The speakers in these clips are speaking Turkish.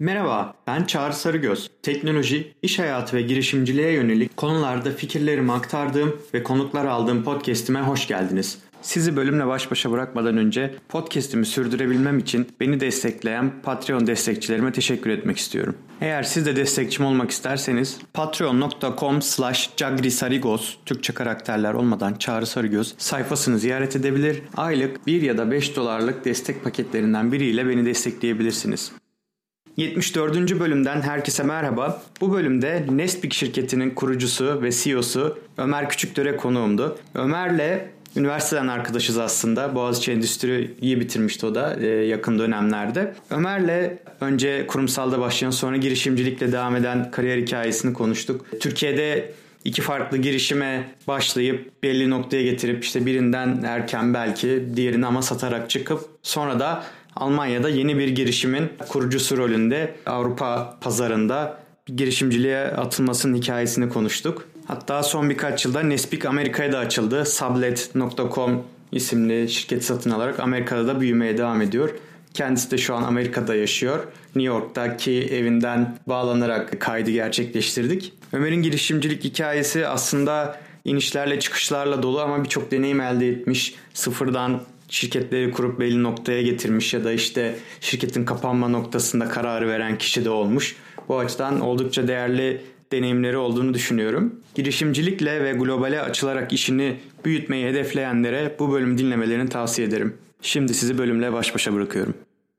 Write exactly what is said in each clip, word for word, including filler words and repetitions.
Merhaba, ben Çağrı Sarıgöz. Teknoloji, iş hayatı ve girişimciliğe yönelik konularda fikirlerimi aktardığım ve konuklar aldığım podcast'ime hoş geldiniz. Sizi bölümle baş başa bırakmadan önce podcast'imi sürdürebilmem için beni destekleyen Patreon destekçilerime teşekkür etmek istiyorum. Eğer siz de destekçim olmak isterseniz patreon.com slash cagrisarigos Türkçe karakterler olmadan Çağrı Sarıgöz sayfasını ziyaret edebilir. Aylık bir ya da beş dolarlık destek paketlerinden biriyle beni destekleyebilirsiniz. yetmiş dördüncü bölümden herkese merhaba. Bu bölümde Nestbik şirketinin kurucusu ve C E O'su Ömer Küçüktöre konuğumdu. Ömer'le üniversiteden arkadaşız aslında. Boğaziçi Endüstri'yi bitirmişti o da yakın dönemlerde. Ömer'le önce kurumsalda başlayan sonra girişimcilikle devam eden kariyer hikayesini konuştuk. Türkiye'de iki farklı girişime başlayıp belli noktaya getirip işte birinden erken belki diğerini ama satarak çıkıp sonra da Almanya'da yeni bir girişimin kurucusu rolünde Avrupa pazarında girişimciliğe atılmasının hikayesini konuştuk. Hatta son birkaç yılda Nestbik Amerika'ya da açıldı. Sublet nokta com isimli şirketi satın alarak Amerika'da da büyümeye devam ediyor. Kendisi de şu an Amerika'da yaşıyor. New York'taki evinden bağlanarak kaydı gerçekleştirdik. Ömer'in girişimcilik hikayesi aslında inişlerle çıkışlarla dolu ama birçok deneyim elde etmiş. Sıfırdan şirketleri kurup belli noktaya getirmiş ya da işte şirketin kapanma noktasında kararı veren kişi de olmuş. Bu açıdan oldukça değerli deneyimleri olduğunu düşünüyorum. Girişimcilikle ve globale açılarak işini büyütmeyi hedefleyenlere bu bölümü dinlemelerini tavsiye ederim. Şimdi sizi bölümle baş başa bırakıyorum.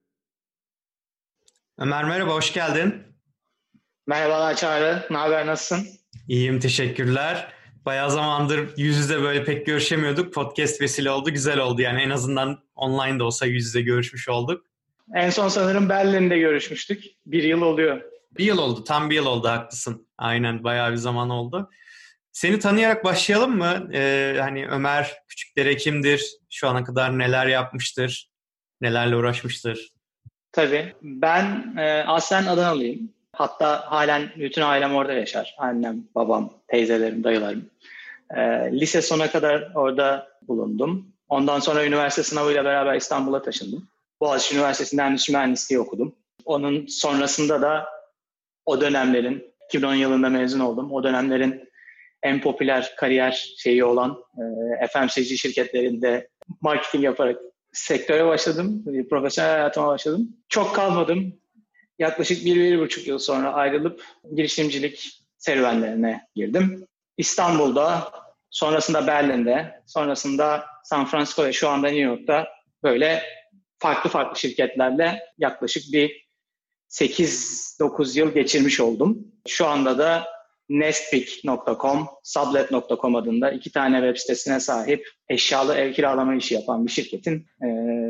Ömer merhaba, hoş geldin. Merhabalar Çağrı, ne haber, nasılsın? İyiyim, teşekkürler. Bayağı zamandır yüz yüze böyle pek görüşemiyorduk. Podcast vesile oldu, güzel oldu. Yani en azından online de olsa yüz yüze görüşmüş olduk. En son sanırım Berlin'de görüşmüştük. Bir yıl oluyor. Bir yıl oldu, tam bir yıl oldu, haklısın. Aynen, bayağı bir zaman oldu. Seni tanıyarak başlayalım mı? Ee, hani Ömer Küçükdere kimdir? Şu ana kadar neler yapmıştır? Nelerle uğraşmıştır? Tabii. Ben e, aslen Adanalıyım. Hatta halen bütün ailem orada yaşar. Annem, babam, teyzelerim, dayılarım. E, lise sona kadar orada bulundum. Ondan sonra üniversite sınavıyla beraber İstanbul'a taşındım. Boğaziçi Üniversitesi'nde endüstri mühendisliği okudum. Onun sonrasında da o dönemlerin, iki bin on yılında mezun oldum. O dönemlerin en popüler kariyer şeyi olan e, F M C G şirketlerinde marketing yaparak sektöre başladım. Profesyonel hayatıma başladım. Çok kalmadım. Yaklaşık bir, bir buçuk yıl sonra ayrılıp girişimcilik serüvenlerine girdim. İstanbul'da, sonrasında Berlin'de, sonrasında San Francisco ve şu anda New York'ta böyle farklı farklı şirketlerle yaklaşık bir sekiz dokuz yıl geçirmiş oldum. Şu anda da Nestbik nokta com, Sublet nokta com adında iki tane web sitesine sahip eşyalı ev kiralama işi yapan bir şirketin ee,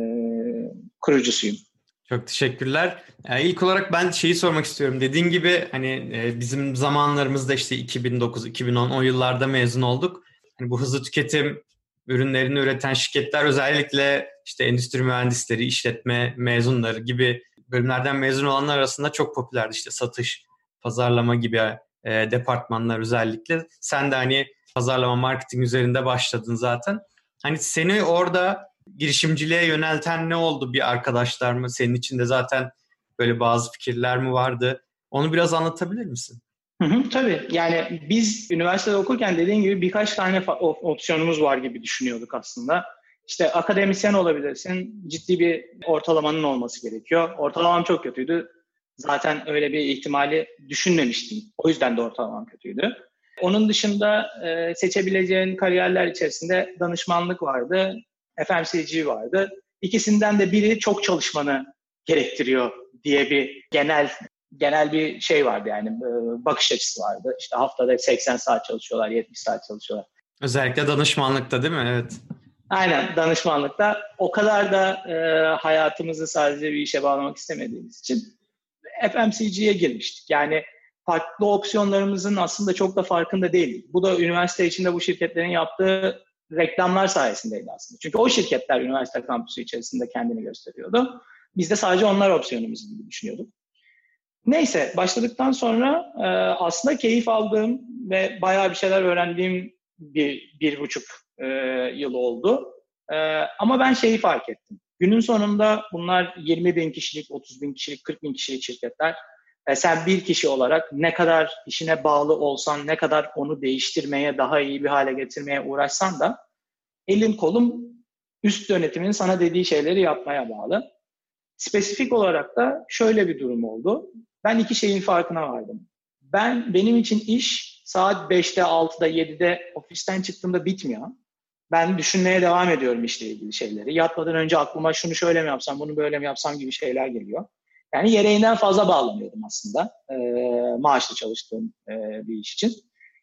kurucusuyum. Çok teşekkürler. Yani ilk olarak ben şeyi sormak istiyorum. Dediğin gibi hani e, bizim zamanlarımızda işte iki bin dokuz iki bin on o yıllarda mezun olduk. Hani bu hızlı tüketim ürünlerini üreten şirketler özellikle işte endüstri mühendisleri, işletme mezunları gibi bölümlerden mezun olanlar arasında çok popülerdi. İşte satış, pazarlama gibi e, departmanlar özellikle. Sen de hani pazarlama, marketing üzerinde başladın zaten. Hani seni orada girişimciliğe yönelten ne oldu? Bir arkadaşlar mı? Senin içinde zaten böyle bazı fikirler mi vardı? Onu biraz anlatabilir misin? Hı hı, tabii. Yani biz üniversitede okurken dediğin gibi birkaç tane fa- opsiyonumuz var gibi düşünüyorduk aslında. İşte akademisyen olabilirsin, ciddi bir ortalamanın olması gerekiyor. Ortalamam çok kötüydü. Zaten öyle bir ihtimali düşünmemiştim. O yüzden de ortalamam kötüydü. Onun dışında e, seçebileceğin kariyerler içerisinde danışmanlık vardı, F M C G vardı. İkisinden de biri çok çalışmanı gerektiriyor diye bir genel genel bir şey vardı, yani e, bakış açısı vardı. İşte haftada seksen saat çalışıyorlar, yetmiş saat çalışıyorlar. Özellikle danışmanlıkta değil mi? Evet. Aynen, danışmanlıkta. O kadar da e, hayatımızı sadece bir işe bağlamak istemediğimiz için F M C G'ye girmiştik. Yani farklı opsiyonlarımızın aslında çok da farkında değildik. Bu da üniversite içinde bu şirketlerin yaptığı reklamlar sayesindeydi aslında. Çünkü o şirketler üniversite kampüsü içerisinde kendini gösteriyordu. Biz de sadece onlar opsiyonumuz gibi düşünüyorduk. Neyse, başladıktan sonra e, aslında keyif aldığım ve bayağı bir şeyler öğrendiğim bir, bir buçuk e, yıl oldu. E, ama ben şeyi fark ettim. Günün sonunda bunlar yirmi bin kişilik, otuz bin kişilik, kırk bin kişilik şirketler. E sen bir kişi olarak ne kadar işine bağlı olsan, ne kadar onu değiştirmeye, daha iyi bir hale getirmeye uğraşsan da elin kolun üst yönetimin sana dediği şeyleri yapmaya bağlı. Spesifik olarak da şöyle bir durum oldu. Ben iki şeyin farkına vardım. Ben, benim için iş saat beşte, altıda, yedide ofisten çıktığımda bitmiyor. Ben düşünmeye devam ediyorum işle ilgili şeyleri. Yatmadan önce aklıma şunu şöyle mi yapsam, bunu böyle mi yapsam gibi şeyler geliyor. Yani yereğinden fazla bağlanıyordum aslında e, maaşlı çalıştığım e, bir iş için.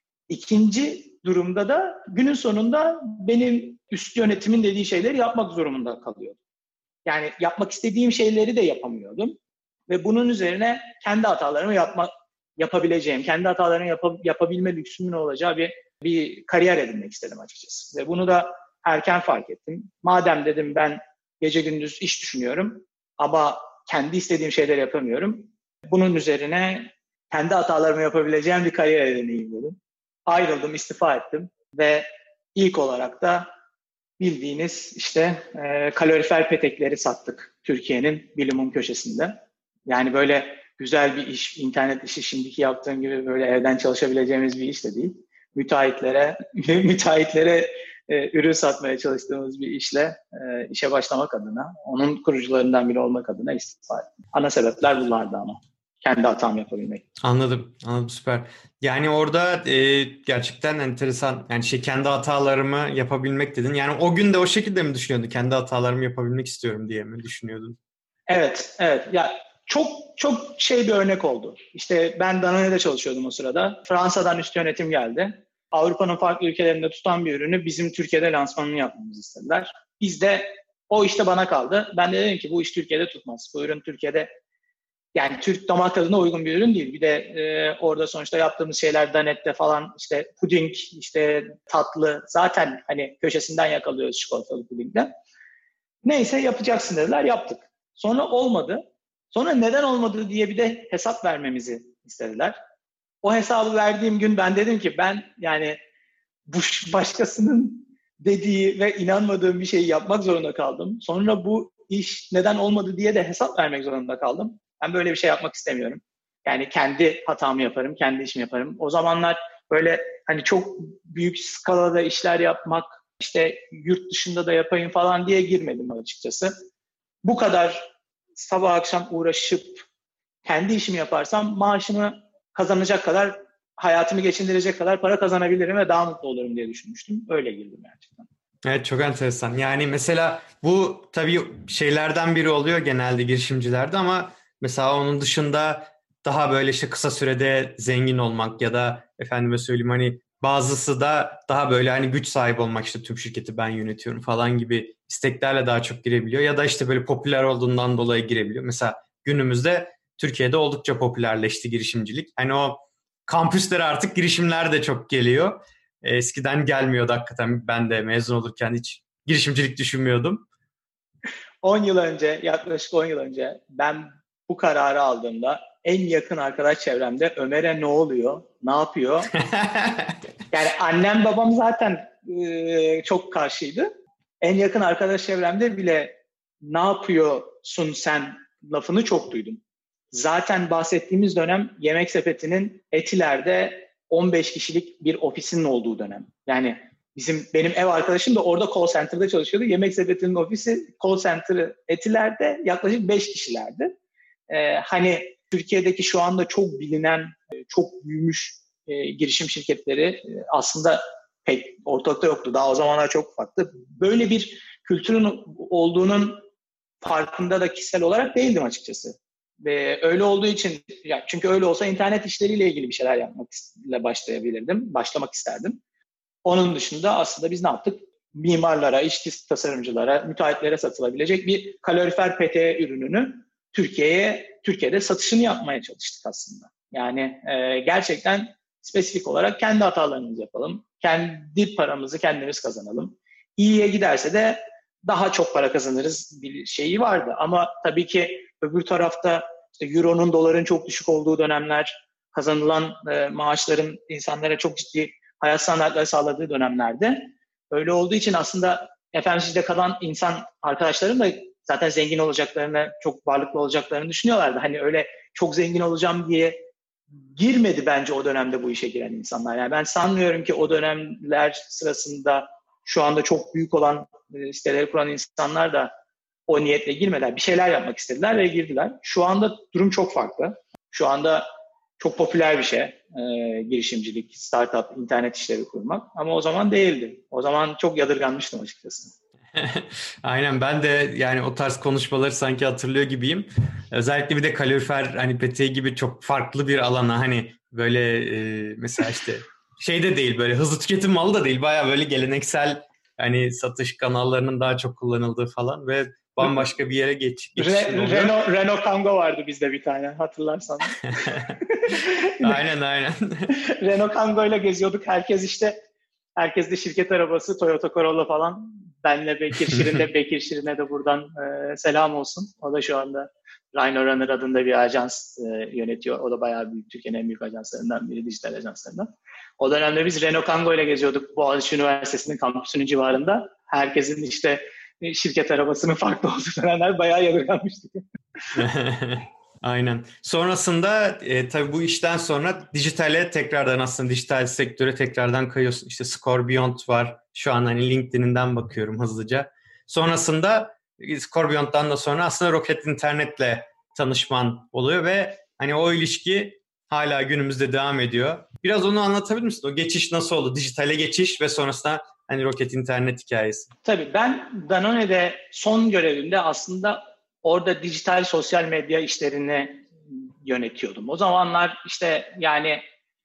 İkinci durumda da günün sonunda benim üst yönetimin dediği şeyleri yapmak durumunda kalıyordum. Yani yapmak istediğim şeyleri de yapamıyordum. Ve bunun üzerine kendi hatalarımı yapma, yapabileceğim, kendi hatalarımı yap, yapabilme lüksümün olacağı bir, bir kariyer edinmek istedim açıkçası. Ve bunu da erken fark ettim. Madem dedim ben gece gündüz iş düşünüyorum ama kendi istediğim şeyleri yapamıyorum. Bunun üzerine kendi hatalarımı yapabileceğim bir kariyer edineyim dedim. Ayrıldım, istifa ettim ve ilk olarak da bildiğiniz işte e, kalorifer petekleri sattık Türkiye'nin bilimum köşesinde. Yani böyle güzel bir iş, internet işi şimdiki yaptığım gibi böyle evden çalışabileceğimiz bir iş de değil. Müteahhitlere, müteahhitlere e, ürün satmaya çalıştığımız bir işle e, işe başlamak adına, onun kurucularından biri olmak adına istifa ettim. Ana sebepler bunlardı ama. Kendi hatam yapabilmek. Anladım, anladım, süper. Yani orada e, gerçekten enteresan. Yani şey, kendi hatalarımı yapabilmek dedin. Yani o gün de o şekilde mi düşünüyordun? Kendi hatalarımı yapabilmek istiyorum diye mi düşünüyordun? Evet, evet. Ya çok çok şey bir örnek oldu. İşte ben Danone'de çalışıyordum o sırada. Fransa'dan üst yönetim geldi. Avrupa'nın farklı ülkelerinde tutan bir ürünü bizim Türkiye'de lansmanını yapmamızı istediler. Biz de o işte bana kaldı. Ben de dedim ki bu iş Türkiye'de tutmaz. Bu ürün Türkiye'de, yani Türk damak tadına uygun bir ürün değil. Bir de e, orada sonuçta yaptığımız şeyler Danette'de falan işte puding, işte tatlı. Zaten hani köşesinden yakalıyoruz çikolatalı pudingden. Neyse yapacaksın dediler, yaptık. Sonra olmadı. Sonra neden olmadı diye bir de hesap vermemizi istediler. O hesabı verdiğim gün ben dedim ki ben yani bu başkasının dediği ve inanmadığım bir şeyi yapmak zorunda kaldım. Sonra bu iş neden olmadı diye de hesap vermek zorunda kaldım. Ben böyle bir şey yapmak istemiyorum. Yani kendi hatamı yaparım, kendi işimi yaparım. O zamanlar böyle hani çok büyük skalada işler yapmak, işte yurt dışında da yapayım falan diye girmedim açıkçası. Bu kadar sabah akşam uğraşıp kendi işimi yaparsam maaşımı kazanacak kadar, hayatımı geçindirecek kadar para kazanabilirim ve daha mutlu olurum diye düşünmüştüm. Öyle girdim gerçekten. Evet, çok enteresan. Yani mesela bu tabii şeylerden biri oluyor genelde girişimcilerde ama mesela onun dışında daha böyle işte kısa sürede zengin olmak ya da efendime söyleyeyim hani bazısı da daha böyle hani güç sahibi olmak, işte tüm şirketi ben yönetiyorum falan gibi isteklerle daha çok girebiliyor ya da işte böyle popüler olduğundan dolayı girebiliyor. Mesela günümüzde Türkiye'de oldukça popülerleşti girişimcilik. Hani o kampüslere artık girişimler de çok geliyor. Eskiden gelmiyordu hakikaten. Ben de mezun olurken hiç girişimcilik düşünmüyordum. on yıl önce, yaklaşık on yıl önce ben bu kararı aldığımda en yakın arkadaş çevremde Ömer'e ne oluyor, ne yapıyor? Yani annem babam zaten e, çok karşıydı. En yakın arkadaş çevremde bile ne yapıyorsun sen lafını çok duydum. Zaten bahsettiğimiz dönem Yemek Sepeti'nin Etiler'de on beş kişilik bir ofisinin olduğu dönem. Yani bizim benim ev arkadaşım da orada call center'da çalışıyordu. Yemek Sepeti'nin ofisi call center'ı Etiler'de yaklaşık beş kişilerdi. Ee, hani Türkiye'deki şu anda çok bilinen, çok büyümüş e, girişim şirketleri e, aslında pek ortalıkta yoktu. Daha o zamanlar çok ufaktı. Böyle bir kültürün olduğunun farkında da kişisel olarak değildim açıkçası. Ve öyle olduğu için, yani çünkü öyle olsa internet işleriyle ilgili bir şeyler yapmakla başlayabilirdim, başlamak isterdim. Onun dışında aslında biz ne yaptık? Mimarlara, iç tasarımcılara, müteahhitlere satılabilecek bir kalorifer peteği ürününü Türkiye'ye, Türkiye'de satışını yapmaya çalıştık aslında. Yani e, gerçekten spesifik olarak kendi hatalarımızı yapalım, kendi paramızı kendimiz kazanalım. İyiye giderse de daha çok para kazanırız bir şeyi vardı. Ama tabii ki öbür tarafta işte Euro'nun, doların çok düşük olduğu dönemler, kazanılan e, maaşların insanlara çok ciddi hayat standartları sağladığı dönemlerde öyle olduğu için aslında F M C'de kalan insan arkadaşlarım da zaten zengin olacaklarını, çok varlıklı olacaklarını düşünüyorlardı. Hani öyle çok zengin olacağım diye girmedi bence o dönemde bu işe giren insanlar. Yani ben sanmıyorum ki o dönemler sırasında şu anda çok büyük olan e, siteleri kuran insanlar da o niyetle girmediler. Bir şeyler yapmak istediler ve girdiler. Şu anda durum çok farklı. Şu anda çok popüler bir şey. E, girişimcilik, startup, internet işleri kurmak. Ama o zaman değildi. O zaman çok yadırganmıştım açıkçası. Aynen, ben de yani o tarz konuşmaları sanki hatırlıyor gibiyim. Özellikle bir de kalorifer hani peteği gibi çok farklı bir alana, hani böyle e, mesela işte şey de değil, böyle hızlı tüketim malı da değil, bayağı böyle geleneksel hani satış kanallarının daha çok kullanıldığı falan ve bambaşka bir yere geç, geçişin Re- oluyor. Renault, Renault Kangoo vardı bizde bir tane, hatırlarsan. Aynen aynen. Renault Kangoo ile geziyorduk. Herkes işte herkes de şirket arabası, Toyota Corolla falan. Benle Bekir Şirin'de, Bekir Şirin'e de buradan e, selam olsun. O da şu anda Rhino Runner adında bir ajans e, yönetiyor. O da bayağı büyük, Türkiye'nin en büyük ajanslarından biri, dijital ajanslarından. O dönemde biz Renault Kangoo ile geziyorduk Boğaziçi Üniversitesi'nin kampüsünün civarında. Herkesin işte şirket arabasının farklı olduğu dönemler bayağı yadırganmıştık. Aynen. Sonrasında e, tabii bu işten sonra dijitale tekrardan, aslında dijital sektöre tekrardan kayıyorsun. İşte Score Beyond var. Şu an hani LinkedIn'inden bakıyorum hızlıca. Sonrasında Score Beyond'dan da sonra aslında Rocket Internet'le tanışman oluyor ve hani o ilişki hala günümüzde devam ediyor. Biraz onu anlatabilir misin? O geçiş nasıl oldu? Dijitale geçiş ve sonrasında hani Rocket Internet hikayesi. Tabii ben Danone'de son görevimde aslında orada dijital sosyal medya işlerini yönetiyordum. O zamanlar işte yani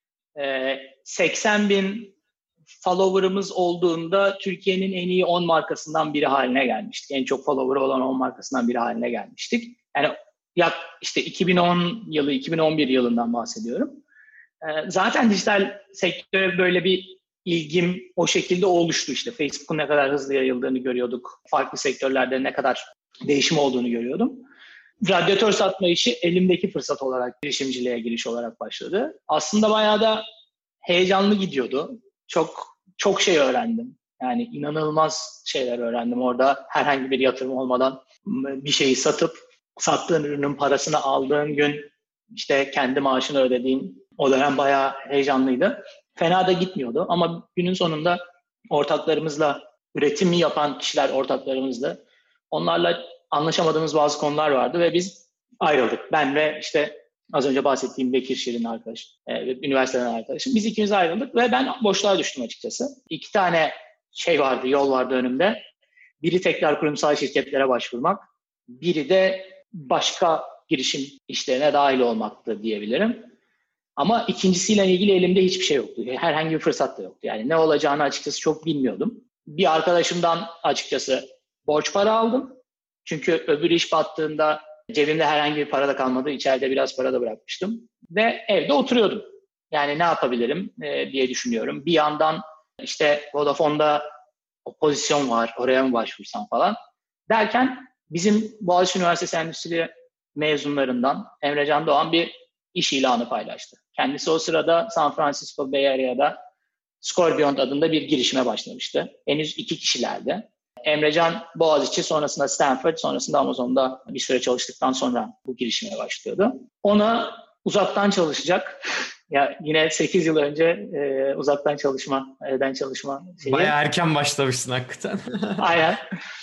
e, seksen bin follower'ımız olduğunda Türkiye'nin en iyi on markasından biri haline gelmiştik. En çok follower'ı olan on markasından biri haline gelmiştik. Yani yak işte iki bin on yılı, iki bin on bir yılından bahsediyorum. E, zaten dijital sektöre böyle bir ilgim o şekilde oluştu işte. Facebook'un ne kadar hızlı yayıldığını görüyorduk. Farklı sektörlerde ne kadar değişim olduğunu görüyordum. Radyatör satma işi elimdeki fırsat olarak girişimciliğe giriş olarak başladı. Aslında bayağı da heyecanlı gidiyordu. Çok çok şey öğrendim. Yani inanılmaz şeyler öğrendim orada. Herhangi bir yatırım olmadan bir şeyi satıp sattığın ürünün parasını aldığın gün işte kendi maaşını ödediğin o dönem bayağı heyecanlıydı. Fena da gitmiyordu ama günün sonunda ortaklarımızla, üretimi yapan kişiler ortaklarımızla, onlarla anlaşamadığımız bazı konular vardı ve biz ayrıldık. Ben ve işte az önce bahsettiğim Bekir Şirin arkadaş, e, üniversiteden arkadaşım. Biz ikimiz ayrıldık ve ben boşluğa düştüm açıkçası. İki tane şey vardı, yol vardı önümde. Biri tekrar kurumsal şirketlere başvurmak, biri de başka girişim işlerine dahil olmaktı diyebilirim. Ama ikincisiyle ilgili elimde hiçbir şey yoktu. Herhangi bir fırsat da yoktu. Yani ne olacağını açıkçası çok bilmiyordum. Bir arkadaşımdan açıkçası borç para aldım. Çünkü öbür iş battığında cebimde herhangi bir para da kalmadı. İçeride biraz para da bırakmıştım. Ve evde oturuyordum. Yani ne yapabilirim e, diye düşünüyorum. Bir yandan işte Vodafone'da o pozisyon var, oraya mı başvursam falan. Derken bizim Boğaziçi Üniversitesi Endüstri mezunlarından Emrecan Doğan bir iş ilanı paylaştı. Kendisi o sırada San Francisco Bay Area'da Score Beyond adında bir girişime başlamıştı. Henüz iki kişilerdi. Emrecan Boğaziçi, sonrasında Stanford, sonrasında Amazon'da bir süre çalıştıktan sonra bu girişime başlıyordu. Ona uzaktan çalışacak, ya yine sekiz yıl önce e, uzaktan çalışma, evden çalışma şeyi. Bayağı erken başlamışsın hakikaten. Aynen.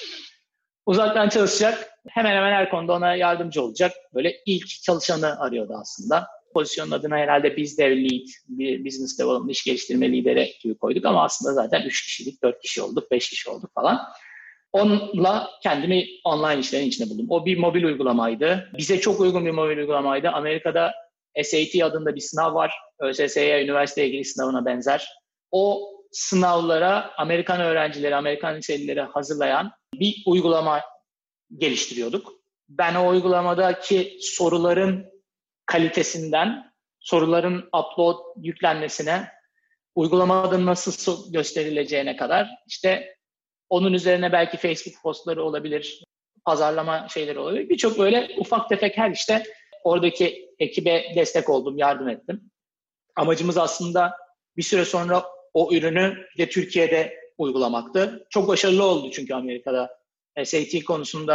Uzaktan çalışacak, hemen hemen her konuda ona yardımcı olacak. Böyle ilk çalışanı arıyordu aslında. Pozisyonun adına herhalde Biz Dev Lead, bir Business Development, iş geliştirme lideri gibi koyduk ama aslında zaten üç kişilik, dört kişi olduk, beş kişi olduk falan. Onunla kendimi online işlerin içinde buldum. O bir mobil uygulamaydı. Bize çok uygun bir mobil uygulamaydı. Amerika'da S A T adında bir sınav var. Ö S S'ye, üniversiteye giriş sınavına benzer. O sınavlara Amerikan öğrencileri, Amerikan liselileri hazırlayan bir uygulama geliştiriyorduk. Ben o uygulamadaki soruların kalitesinden, soruların upload yüklenmesine, uygulamada nasıl gösterileceğine kadar, işte onun üzerine belki Facebook postları olabilir, pazarlama şeyleri olabilir. Birçok böyle ufak tefek her işte oradaki ekibe destek oldum, yardım ettim. Amacımız aslında bir süre sonra o ürünü de Türkiye'de uygulamaktı. Çok başarılı oldu çünkü Amerika'da S A T konusunda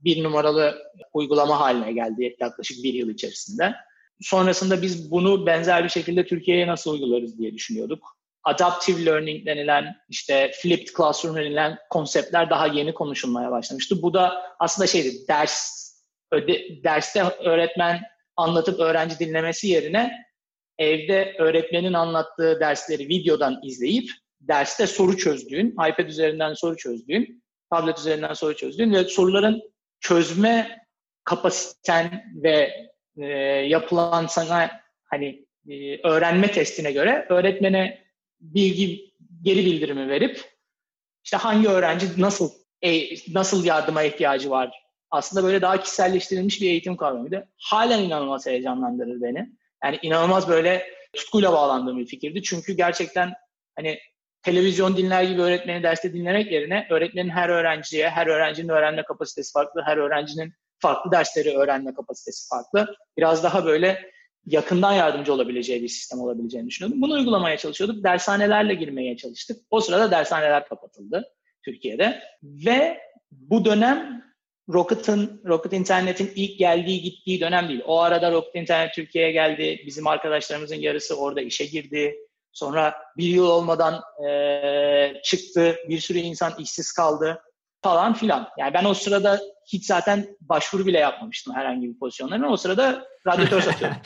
bir numaralı uygulama haline geldi yaklaşık bir yıl içerisinde. Sonrasında biz bunu benzer bir şekilde Türkiye'ye nasıl uygularız diye düşünüyorduk. Adaptive learning denilen, işte flipped classroom denilen konseptler daha yeni konuşulmaya başlamıştı. Bu da aslında şeydi, ders öde, derste öğretmen anlatıp öğrenci dinlemesi yerine evde öğretmenin anlattığı dersleri videodan izleyip derste soru çözdüğün, iPad üzerinden soru çözdüğün, tablet üzerinden soru çözdüğün ve soruların çözme kapasiten ve e, yapılan sana hani e, öğrenme testine göre öğretmene bilgi geri bildirimi verip işte hangi öğrenci nasıl e, nasıl yardıma ihtiyacı var. Aslında böyle daha kişiselleştirilmiş bir eğitim kavramıydı. Halen inanılmaz heyecanlandırır beni. Yani inanılmaz böyle tutkuyla bağlandığım bir fikirdi. Çünkü gerçekten hani televizyon dinler gibi öğretmeni derste dinlemek yerine öğretmenin her öğrenciye, her öğrencinin öğrenme kapasitesi farklı, her öğrencinin farklı dersleri öğrenme kapasitesi farklı. Biraz daha böyle yakından yardımcı olabileceği bir sistem olabileceğini düşünüyordum. Bunu uygulamaya çalışıyorduk. Dershanelerle girmeye çalıştık. O sırada dershaneler kapatıldı Türkiye'de. Ve bu dönem Rocket'ın, Rocket Internet'in ilk geldiği gittiği dönem değil. O arada Rocket Internet Türkiye'ye geldi. Bizim arkadaşlarımızın yarısı orada işe girdi. Sonra bir yıl olmadan e, çıktı. Bir sürü insan işsiz kaldı falan filan. Yani ben o sırada hiç zaten başvuru bile yapmamıştım herhangi bir pozisyonlarına. O sırada radyatör satıyordum.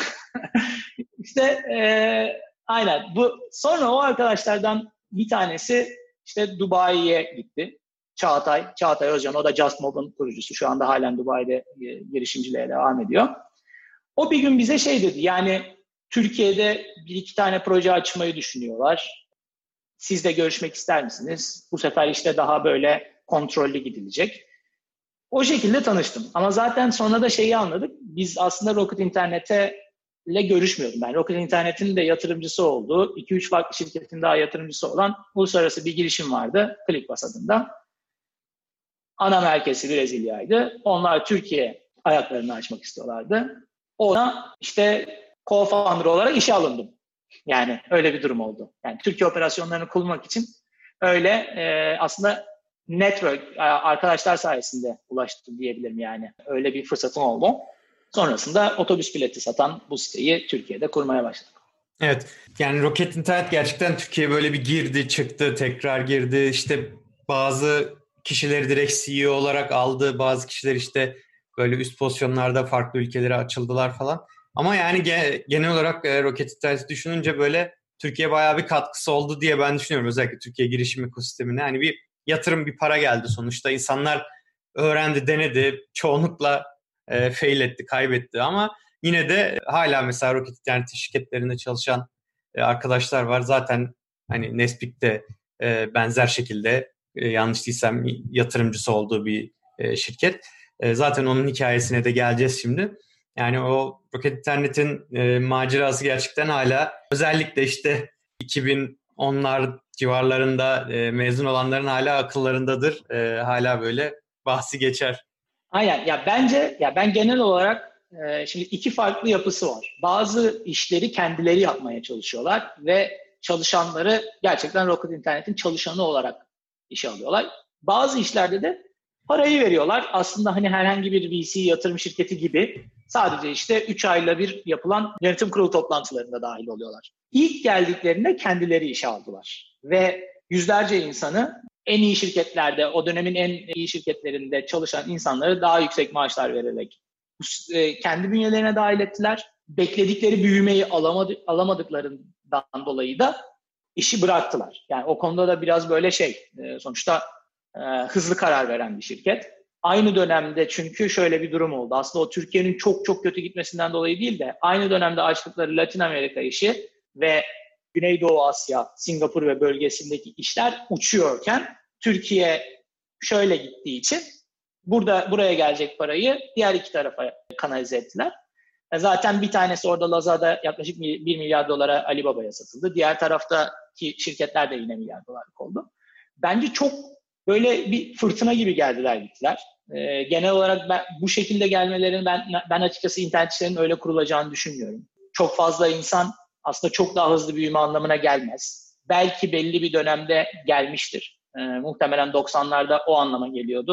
İşte e, aynen. Bu, sonra o arkadaşlardan bir tanesi işte Dubai'ye gitti. Çağatay, Çağatay Özcan, o da Just Mob'un kurucusu. Şu anda halen Dubai'de e, girişimciliğe devam ediyor. O bir gün bize şey dedi, yani Türkiye'de bir iki tane proje açmayı düşünüyorlar. Siz de görüşmek ister misiniz? Bu sefer işte daha böyle kontrollü gidilecek. O şekilde tanıştım. Ama zaten sonra da şeyi anladık. Biz aslında Rocket Internet'e ile görüşmüyordum ben. Rocket Internet'in de yatırımcısı olduğu, iki üç farklı şirketin daha yatırımcısı olan uluslararası bir girişim vardı. ClickBus adında. Ana merkezi Brezilya'ydı. Onlar Türkiye ayaklarını açmak istiyorlardı. Ona işte co-founder olarak işe alındım. Yani öyle bir durum oldu. Yani Türkiye operasyonlarını kurmak için öyle e, aslında network, arkadaşlar sayesinde ulaştım diyebilirim yani. Öyle bir fırsatım oldu. Sonrasında otobüs bileti satan bu siteyi Türkiye'de kurmaya başladık. Evet, yani Rocket Internet gerçekten Türkiye'ye böyle bir girdi, çıktı, tekrar girdi. İşte bazı kişileri direkt C E O olarak aldı, bazı kişiler işte böyle üst pozisyonlarda farklı ülkelere açıldılar falan. Ama yani genel olarak Rocket Internet düşününce böyle Türkiye'ye bayağı bir katkısı oldu diye ben düşünüyorum. Özellikle Türkiye girişim ekosistemine. Hani bir yatırım, bir para geldi sonuçta. İnsanlar öğrendi, denedi, çoğunlukla e, fail etti, kaybetti ama yine de hala mesela Rocket İnternet şirketlerinde çalışan e, arkadaşlar var. Zaten hani Nespik'te e, benzer şekilde e, yanlış değilsem yatırımcısı olduğu bir e, şirket. E, zaten onun hikayesine de geleceğiz şimdi. Yani o Rocket İnternet'in e, macerası gerçekten hala özellikle işte iki bin onlar civarlarında e, mezun olanların hala akıllarındadır. E, hala böyle bahsi geçer. Aynen. Ya bence ya ben genel olarak e, şimdi iki farklı yapısı var. Bazı işleri kendileri yapmaya çalışıyorlar ve çalışanları gerçekten Rocket Internet'in çalışanı olarak işe alıyorlar. Bazı işlerde de parayı veriyorlar. Aslında hani herhangi bir V C yatırım şirketi gibi sadece işte üç ayla bir yapılan yönetim kurulu toplantılarında dahil oluyorlar. İlk geldiklerinde kendileri işe aldılar ve yüzlerce insanı en iyi şirketlerde, o dönemin en iyi şirketlerinde çalışan insanları daha yüksek maaşlar vererek kendi bünyelerine dahil ettiler. Bekledikleri büyümeyi alamadı, alamadıklarından dolayı da işi bıraktılar. Yani o konuda da biraz böyle şey, sonuçta hızlı karar veren bir şirket. Aynı dönemde çünkü şöyle bir durum oldu. Aslında o Türkiye'nin çok çok kötü gitmesinden dolayı değil de aynı dönemde açtıkları Latin Amerika işi ve Güneydoğu Asya, Singapur ve bölgesindeki işler uçuyorken Türkiye şöyle gittiği için burada buraya gelecek parayı diğer iki tarafa kanalize ettiler. Zaten bir tanesi orada Lazada yaklaşık bir milyar dolara Alibaba'ya satıldı. Diğer taraftaki şirketler de yine milyar dolarlık oldu. Bence çok böyle bir fırtına gibi geldiler gittiler. Ee, genel olarak ben, bu şekilde gelmelerini ben, ben açıkçası internet işlerinin öyle kurulacağını düşünmüyorum. Çok fazla insan aslında çok daha hızlı büyüme anlamına gelmez. Belki belli bir dönemde gelmiştir. Ee, muhtemelen doksanlarda o anlama geliyordu.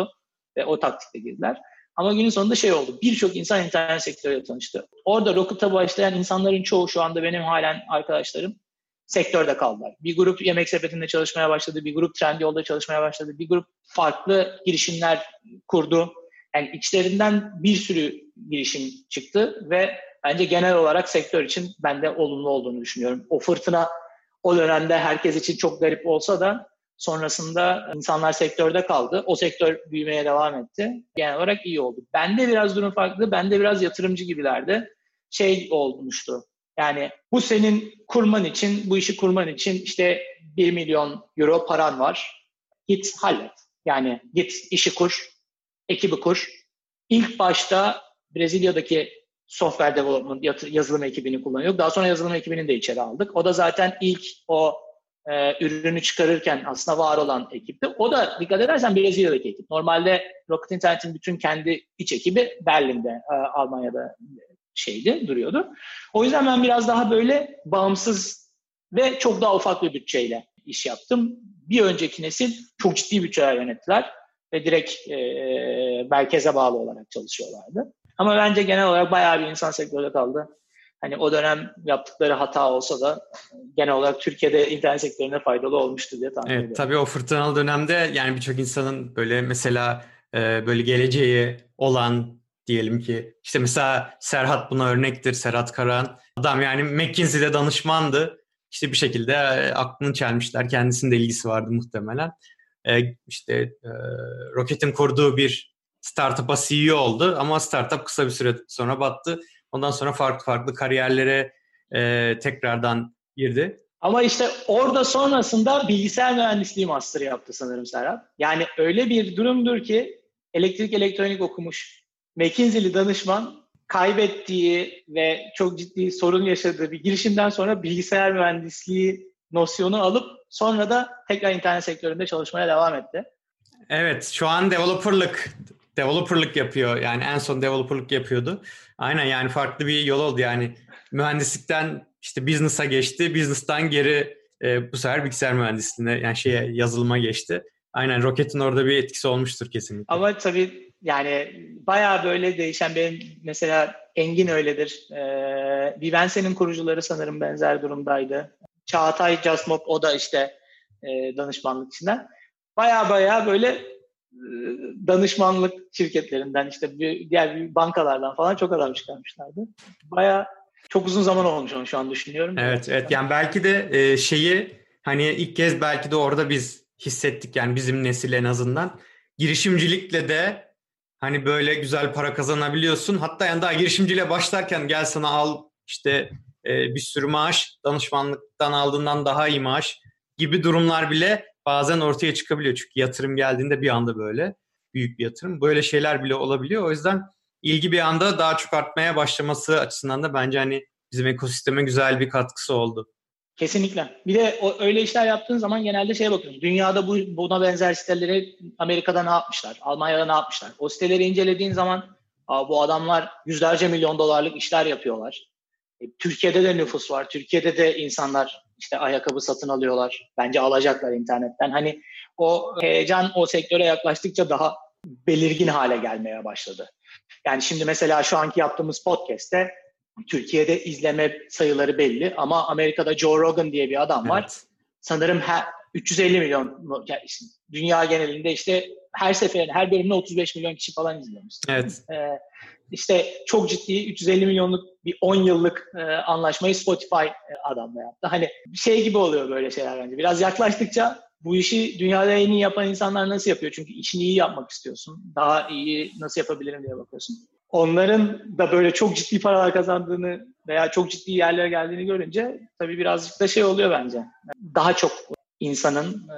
ve o taktikle girdiler. Ama günün sonunda şey oldu. Birçok insan internet sektörüyle tanıştı. Orada Rocket'a başlayan insanların çoğu şu anda benim halen arkadaşlarım sektörde kaldılar. Bir grup Yemek Sepeti'nde çalışmaya başladı, bir grup Trendyol'da çalışmaya başladı, bir grup farklı girişimler kurdu. Yani içlerinden bir sürü girişim çıktı ve bence genel olarak sektör için ben de olumlu olduğunu düşünüyorum. O fırtına o dönemde herkes için çok garip olsa da sonrasında insanlar sektörde kaldı. O sektör büyümeye devam etti. Genel olarak iyi oldu. Bende biraz durum farklı. Bende biraz yatırımcı gibilerdi. Şey olmuştu. Yani bu senin kurman için, bu işi kurman için işte bir milyon euro paran var. Git hallet. Yani git işi kur, ekibi kur. İlk başta Brezilya'daki software development yazılım ekibini kullanıyorduk. Daha sonra yazılım ekibini de içeri aldık. O da zaten ilk o e, ürünü çıkarırken aslında var olan ekipti. O da dikkat edersen Brezilya'daki ekip. Normalde Rocket Internet'in bütün kendi iç ekibi Berlin'de, e, Almanya'da şeydi, duruyordu. O yüzden ben biraz daha böyle bağımsız ve çok daha ufak bir bütçeyle iş yaptım. Bir önceki nesil çok ciddi bütçeler yönettiler ve direkt e, merkeze bağlı olarak çalışıyorlardı. Ama bence genel olarak bayağı bir insan sektörde kaldı. Hani o dönem yaptıkları hata olsa da genel olarak Türkiye'de internet sektörüne faydalı olmuştu diye tahmin ediyorum. Evet, tabii o fırtınalı dönemde yani birçok insanın böyle mesela e, böyle geleceği olan diyelim ki işte mesela Serhat buna örnektir. Serhat Karahan. Adam yani McKinsey'de danışmandı. İşte bir şekilde e, aklını çelmişler. Kendisinin de ilgisi vardı muhtemelen. E, işte e, Rocket'in kurduğu bir startup'a C E O oldu ama startup kısa bir süre sonra battı. Ondan sonra farklı farklı kariyerlere e, tekrardan girdi. Ama işte orada sonrasında bilgisayar mühendisliği master yaptı sanırım Serhat. Yani öyle bir durumdur ki elektrik elektronik okumuş McKinsey'li danışman kaybettiği ve çok ciddi sorun yaşadığı bir girişimden sonra bilgisayar mühendisliği nosyonu alıp sonra da tekrar internet sektöründe çalışmaya devam etti. Evet, şu an developerlık developerlık yapıyor. Yani en son developerlık yapıyordu. Aynen yani farklı bir yol oldu yani. Mühendislikten işte business'a geçti. Business'tan geri e, bu sefer bilgisayar mühendisliğine yani şeye yazılıma geçti. Aynen Rocket'in orada bir etkisi olmuştur kesinlikle. Ama tabii yani bayağı böyle değişen benim mesela Engin öyledir. Ee, Vivense'nin kurucuları sanırım benzer durumdaydı. Çağatay Jasmop o da işte e, danışmanlık içinden. Bayağı bayağı böyle e, danışmanlık şirketlerinden işte bir, diğer bir bankalardan falan çok adam çıkarmışlardı. Bayağı çok uzun zaman olmuş onu şu an düşünüyorum. Evet, gerçekten. Evet yani belki de e, şeyi hani ilk kez belki de orada biz hissettik yani bizim nesil en azından. Girişimcilikle de hani böyle güzel para kazanabiliyorsun. Hatta yani daha girişimciliğe başlarken gel sana al işte e, bir sürü maaş, danışmanlıktan aldığından daha iyi maaş gibi durumlar bile bazen ortaya çıkabiliyor. Çünkü yatırım geldiğinde bir anda böyle büyük bir yatırım. Böyle şeyler bile olabiliyor. O yüzden ilgi bir anda daha çok artmaya başlaması açısından da bence hani bizim ekosisteme güzel bir katkısı oldu. Kesinlikle. Bir de o, öyle işler yaptığın zaman genelde şeye bakıyorsun. Dünyada bu, buna benzer siteleri Amerika'da ne yapmışlar? Almanya'da ne yapmışlar? O siteleri incelediğin zaman bu adamlar yüzlerce milyon dolarlık işler yapıyorlar. E, Türkiye'de de nüfus var. Türkiye'de de insanlar işte ayakkabı satın alıyorlar. Bence alacaklar internetten. Hani o heyecan o sektöre yaklaştıkça daha belirgin hale gelmeye başladı. Yani şimdi mesela şu anki yaptığımız podcast'te Türkiye'de izleme sayıları belli ama Amerika'da Joe Rogan diye bir adam var. Evet. Sanırım her, üç yüz elli milyon yani dünya genelinde işte her seferinde her bölümde otuz beş milyon kişi falan izliyormuş. Evet. Ee, işte çok ciddi üç yüz elli milyonluk bir on yıllık e, anlaşmayı Spotify e, adamla yaptı. Hani şey gibi oluyor böyle şeyler bence. Biraz yaklaştıkça bu işi dünyada en iyi yapan insanlar nasıl yapıyor? Çünkü işini iyi yapmak istiyorsun. Daha iyi nasıl yapabilirim diye bakıyorsun. Onların da böyle çok ciddi paralar kazandığını veya çok ciddi yerlere geldiğini görünce tabii birazcık da şey oluyor bence. Daha çok insanın e,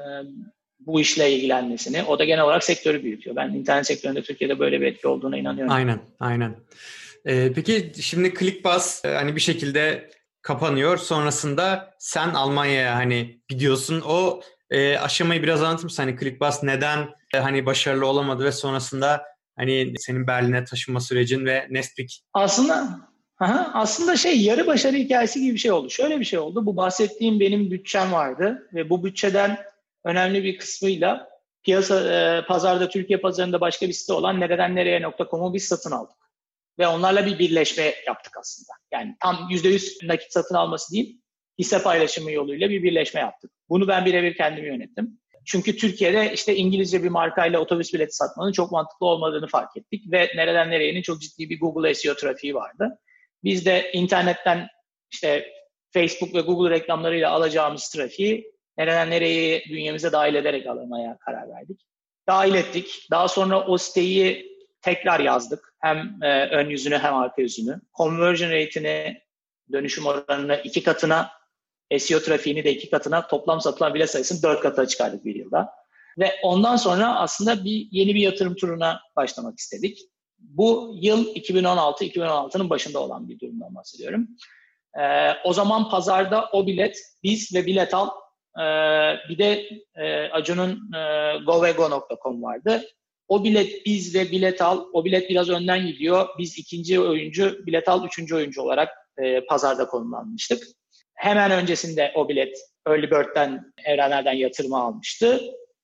bu işle ilgilenmesini, o da genel olarak sektörü büyütüyor. Ben internet sektöründe Türkiye'de böyle bir etki olduğuna inanıyorum. Aynen, aynen. Ee, peki şimdi ClickBus hani bir şekilde kapanıyor. Sonrasında sen Almanya'ya hani gidiyorsun. O e, aşamayı biraz anlatır mısın? Hani ClickBus neden e, hani başarılı olamadı ve sonrasında hani senin Berlin'e taşınma sürecin ve Nestpick. Aslında aha, aslında şey yarı başarı hikayesi gibi bir şey oldu. Şöyle bir şey oldu. Bu bahsettiğim benim bütçem vardı ve bu bütçeden önemli bir kısmıyla piyasa e, pazarda, Türkiye pazarında başka bir site olan nereden nereye nokta com'u biz satın aldık. Ve onlarla bir birleşme yaptık aslında. Yani tam yüzde yüz nakit satın alması değil, hisse paylaşımı yoluyla bir birleşme yaptık. Bunu ben birebir kendim yönettim. Çünkü Türkiye'de işte İngilizce bir markayla otobüs bileti satmanın çok mantıklı olmadığını fark ettik. Ve nereden nereyenin çok ciddi bir Google S E O trafiği vardı. Biz de internetten işte Facebook ve Google reklamlarıyla alacağımız trafiği nereden nereye bünyemize dahil ederek almaya karar verdik. Dahil ettik. Daha sonra o siteyi tekrar yazdık. Hem e, ön yüzünü hem arka yüzünü. Conversion rate'ini, dönüşüm oranını iki katına, S E O trafiğini de iki katına, toplam satılan bilet sayısını dört katına çıkardık bir yılda. Ve ondan sonra aslında bir yeni bir yatırım turuna başlamak istedik. Bu yıl iki bin on altı iki bin on altının başında olan bir durumdan bahsediyorum. Ee, o zaman pazarda o bilet, biz ve Bilet Al, e, bir de e, Acun'un e, govego nokta com vardı. O bilet biz ve Bilet Al, o bilet biraz önden gidiyor. Biz ikinci oyuncu, Bilet Al üçüncü oyuncu olarak e, pazarda konumlanmıştık. Hemen öncesinde o bilet Early Bird'den, Evrenler'den yatırımı almıştı.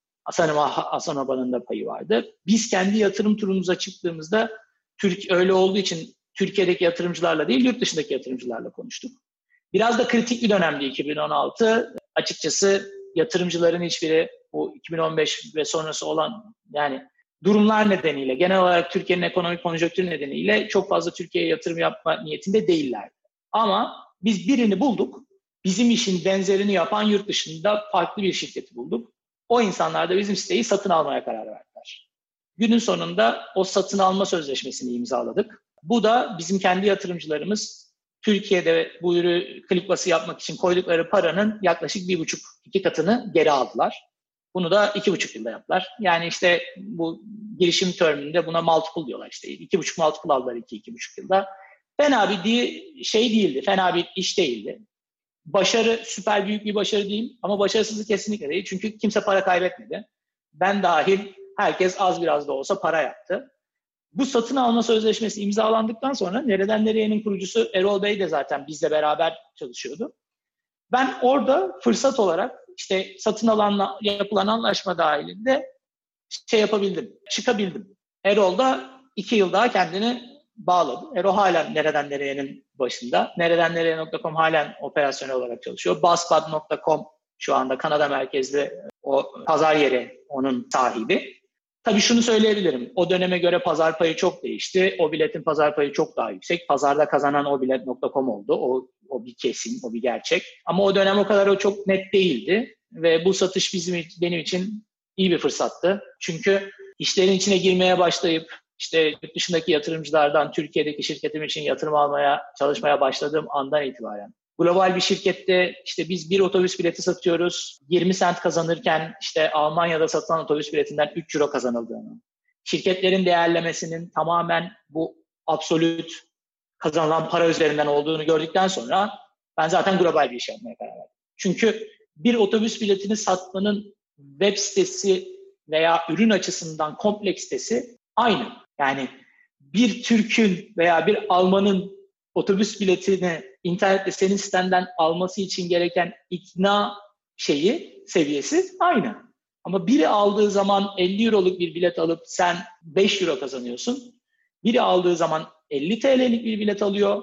Hasan Oba'nın da payı vardı. Biz kendi yatırım turumuza çıktığımızda Türk öyle olduğu için Türkiye'deki yatırımcılarla değil, yurt dışındaki yatırımcılarla konuştuk. Biraz da kritik bir dönemdi iki bin on altı. Açıkçası yatırımcıların hiçbiri bu iki bin on beş ve sonrası olan yani durumlar nedeniyle, genel olarak Türkiye'nin ekonomik konjonktürü nedeniyle çok fazla Türkiye'ye yatırım yapma niyetinde değillerdi. Ama biz birini bulduk. Bizim işin benzerini yapan yurt dışında farklı bir şirketi bulduk. O insanlar da bizim siteyi satın almaya karar verdiler. Günün sonunda o satın alma sözleşmesini imzaladık. Bu da bizim kendi yatırımcılarımız Türkiye'de bu ürü klikbası yapmak için koydukları paranın yaklaşık bir buçuk, iki katını geri aldılar. Bunu da iki buçuk yılda yaptılar. Yani işte bu girişim terminde buna multiple diyorlar işte. İki buçuk multiple aldılar iki, iki buçuk yılda. Fena bir şey değildi, fena bir iş değildi. Başarı, süper büyük bir başarı değil ama başarısızlık kesinlikle değil. Çünkü kimse para kaybetmedi. Ben dahil herkes az biraz da olsa para yaptı. Bu satın alma sözleşmesi imzalandıktan sonra Nereden Nereye'nin kurucusu Erol Bey de zaten bizle beraber çalışıyordu. Ben orada fırsat olarak işte satın alanla yapılan anlaşma dahilinde şey yapabildim, çıkabildim. Erol da iki yıl daha kendini bağladı. Erol halen Nereden Nereye'nin başında. nereden nereye nokta com halen operasyonel olarak çalışıyor. Buzzbud nokta com şu anda Kanada merkezli o pazar yeri onun sahibi. Tabii şunu söyleyebilirim. O döneme göre pazar payı çok değişti. O biletin pazar payı çok daha yüksek. Pazarda kazanan o bilet nokta com oldu. O, o bir kesin, o bir gerçek. Ama o dönem o kadar o çok net değildi. Ve bu satış bizim benim için iyi bir fırsattı. Çünkü işlerin içine girmeye başlayıp işte yurt dışındaki yatırımcılardan Türkiye'deki şirketim için yatırım almaya, çalışmaya başladığım andan itibaren global bir şirkette işte biz bir otobüs bileti satıyoruz, yirmi sent kazanırken işte Almanya'da satılan otobüs biletinden üç euro kazanıldığını, şirketlerin değerlemesinin tamamen bu absolut kazanılan para üzerinden olduğunu gördükten sonra ben zaten global bir iş yapmaya karar verdim. Çünkü bir otobüs biletini satmanın web sitesi veya ürün açısından kompleksitesi aynı. Yani bir Türk'ün veya bir Alman'ın otobüs biletini internette senin sitenden alması için gereken ikna şeyi, seviyesi aynı. Ama biri aldığı zaman elli euroluk bir bilet alıp sen beş euro kazanıyorsun. Biri aldığı zaman elli T L'lik bir bilet alıyor.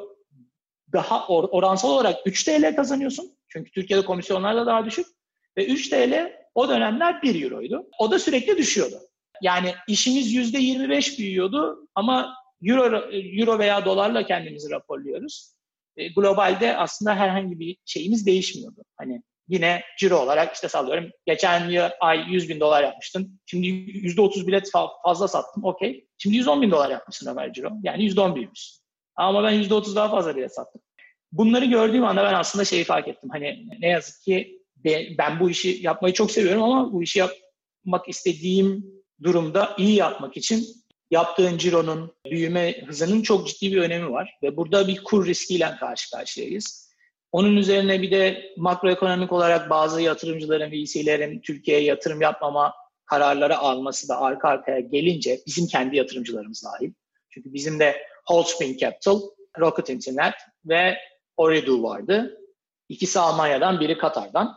Daha or- oransal olarak üç T L kazanıyorsun. Çünkü Türkiye'de komisyonlar da daha düşük. Ve üç T L o dönemler bir euroydu. O da sürekli düşüyordu. Yani işimiz yüzde yirmi beş büyüyordu ama euro, euro veya dolarla kendimizi raporluyoruz. E, globalde aslında herhangi bir şeyimiz değişmiyordu. Hani yine ciro olarak işte sallıyorum. Geçen yıl ay yüz bin dolar yapmıştın. Şimdi yüzde otuz bilet fazla sattım. Okey. Şimdi yüz on bin dolar yapmışsın Ömer ciro. Yani yüzde on büyümüş. Ama ben yüzde otuz daha fazla bilet sattım. Bunları gördüğüm anda ben aslında şeyi fark ettim. Hani ne yazık ki ben bu işi yapmayı çok seviyorum ama bu işi yapmak istediğim durumda iyi yapmak için yaptığın cironun, büyüme hızının çok ciddi bir önemi var. Ve burada bir kur riskiyle karşı karşıyayız. Onun üzerine bir de makroekonomik olarak bazı yatırımcıların, V C'lerin Türkiye'ye yatırım yapmama kararları alması da arka arkaya gelince bizim kendi yatırımcılarımız dahil. Çünkü bizim de Holtzbring Capital, Rocket Internet ve Ooredoo vardı. İkisi Almanya'dan, biri Katar'dan.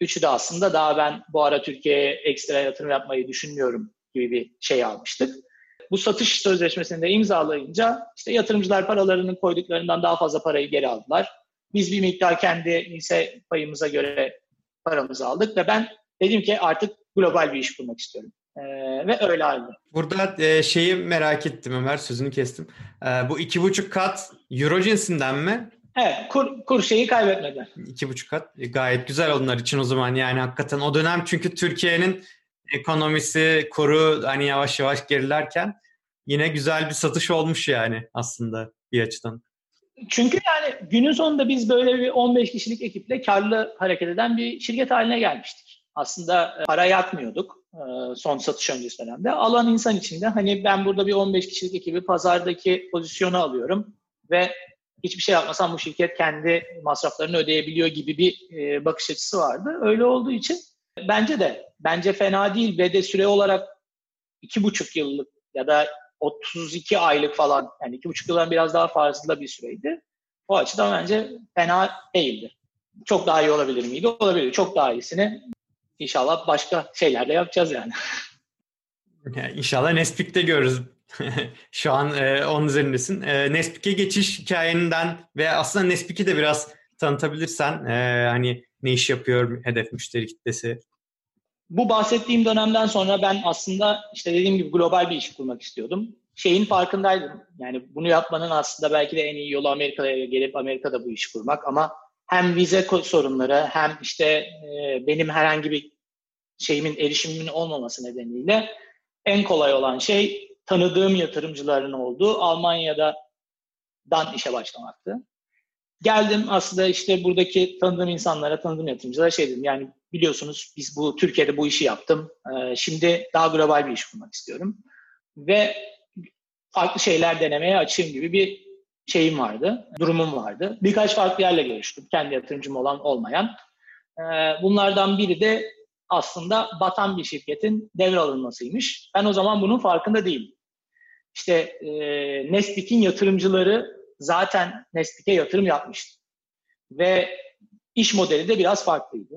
Üçü de aslında daha ben bu ara Türkiye'ye ekstra yatırım yapmayı düşünmüyorum gibi bir şey almıştık. Bu satış sözleşmesini de imzalayınca işte yatırımcılar paralarını koyduklarından daha fazla parayı geri aldılar. Biz bir miktar kendi hisse payımıza göre paramızı aldık ve ben dedim ki artık global bir iş kurmak istiyorum. Ee, ve öyle oldu. Burada e, şeyi merak ettim Ömer, sözünü kestim. E, bu iki buçuk kat euro cinsinden mi? Evet, kur, kur şeyi kaybetmediler. İki buçuk kat. E, gayet güzel onlar için o zaman, yani hakikaten o dönem çünkü Türkiye'nin ekonomisi, kuru hani yavaş yavaş gerilerken yine güzel bir satış olmuş yani aslında bir açıdan. Çünkü yani günün sonunda biz böyle bir on beş kişilik ekiple karlı hareket eden bir şirket haline gelmiştik. Aslında para yakmıyorduk son satış öncesi dönemde. Alan insan içinde hani ben burada bir on beş kişilik ekibi pazardaki pozisyonu alıyorum ve hiçbir şey yapmasam bu şirket kendi masraflarını ödeyebiliyor gibi bir bakış açısı vardı. Öyle olduğu için bence de bence fena değil ve de süre olarak iki buçuk yıllık ya da otuz iki aylık falan, yani iki buçuk yıldan biraz daha fazla bir süreydi. O açıdan bence fena değildi. Çok daha iyi olabilir miydi? Olabilir. Çok daha iyisini inşallah başka şeylerle yapacağız yani. Yani İnşallah Nespik'te görürüz. Şu an e, onun üzerindesin. E, Nespik'e geçiş hikayenden ve aslında Nespik'i de biraz tanıtabilirsen, e, hani ne iş yapıyor, hedef müşteri kitlesi. Bu bahsettiğim dönemden sonra ben aslında işte dediğim gibi global bir iş kurmak istiyordum. Şeyin farkındaydım. Yani bunu yapmanın aslında belki de en iyi yolu Amerika'ya gelip Amerika'da bu işi kurmak, ama hem vize sorunları hem işte e, benim herhangi bir şeyimin, erişimimin olmaması nedeniyle en kolay olan şey tanıdığım yatırımcıların olduğu Almanya'dan işe başlamaktı. Geldim aslında işte buradaki tanıdığım insanlara, tanıdığım yatırımcılara şey dedim. Yani biliyorsunuz biz bu Türkiye'de bu işi yaptım. Ee, şimdi daha global bir iş kurmak istiyorum. Ve farklı şeyler denemeye açayım gibi bir şeyim vardı, durumum vardı. Birkaç farklı yerle görüştüm. Kendi yatırımcım olan, olmayan. Ee, bunlardan biri de aslında batan bir şirketin devralınmasıymış. Ben o zaman bunun farkında değilim. İşte e, Nespik'in yatırımcıları zaten Nespik'e yatırım yapmıştı. Ve iş modeli de biraz farklıydı.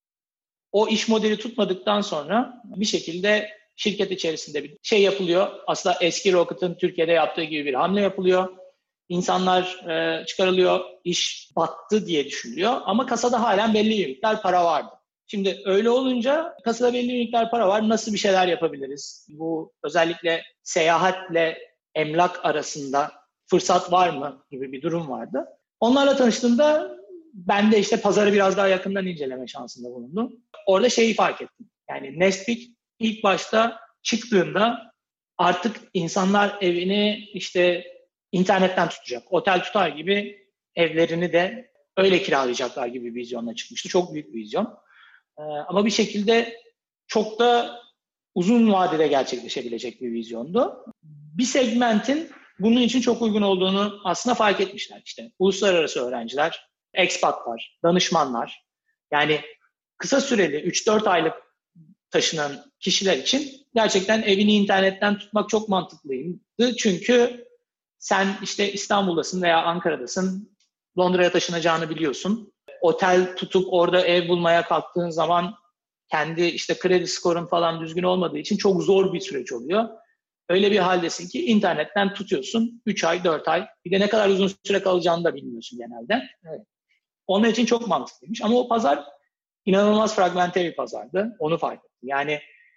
O iş modeli tutmadıktan sonra bir şekilde şirket içerisinde bir şey yapılıyor. Aslında eski Rocket'ın Türkiye'de yaptığı gibi bir hamle yapılıyor. İnsanlar e, çıkarılıyor, iş battı diye düşünülüyor. Ama kasada halen belli bir miktar para vardı. Şimdi öyle olunca kasada belli bir miktar para var. Nasıl bir şeyler yapabiliriz? Bu özellikle seyahatle emlak arasında fırsat var mı gibi bir durum vardı. Onlarla tanıştığımda ben de işte pazarı biraz daha yakından inceleme şansında bulundum. Orada şeyi fark ettim. Yani Nespik ilk başta çıktığında artık insanlar evini işte internetten tutacak. Otel tutar gibi evlerini de öyle kiralayacaklar gibi bir vizyonla çıkmıştı. Çok büyük bir vizyon. Ee, ama bir şekilde çok da uzun vadede gerçekleşebilecek bir vizyondu. Bir segmentin bunun için çok uygun olduğunu aslında fark etmişler. İşte uluslararası öğrenciler, ekspatlar, danışmanlar. Yani kısa süreli üç dört aylık taşınan kişiler için gerçekten evini internetten tutmak çok mantıklıydı. Çünkü sen işte İstanbul'dasın veya Ankara'dasın, Londra'ya taşınacağını biliyorsun. Otel tutup orada ev bulmaya kalktığın zaman kendi işte kredi skorun falan düzgün olmadığı için çok zor bir süreç oluyor. Öyle bir haldesin ki internetten tutuyorsun üç ay, dört ay. Bir de ne kadar uzun süre kalacağını da bilmiyorsun genelde. Evet. Onun için çok mantıklıymış. Ama o pazar inanılmaz fragmente bir pazardı. Onu fark ettim. Yani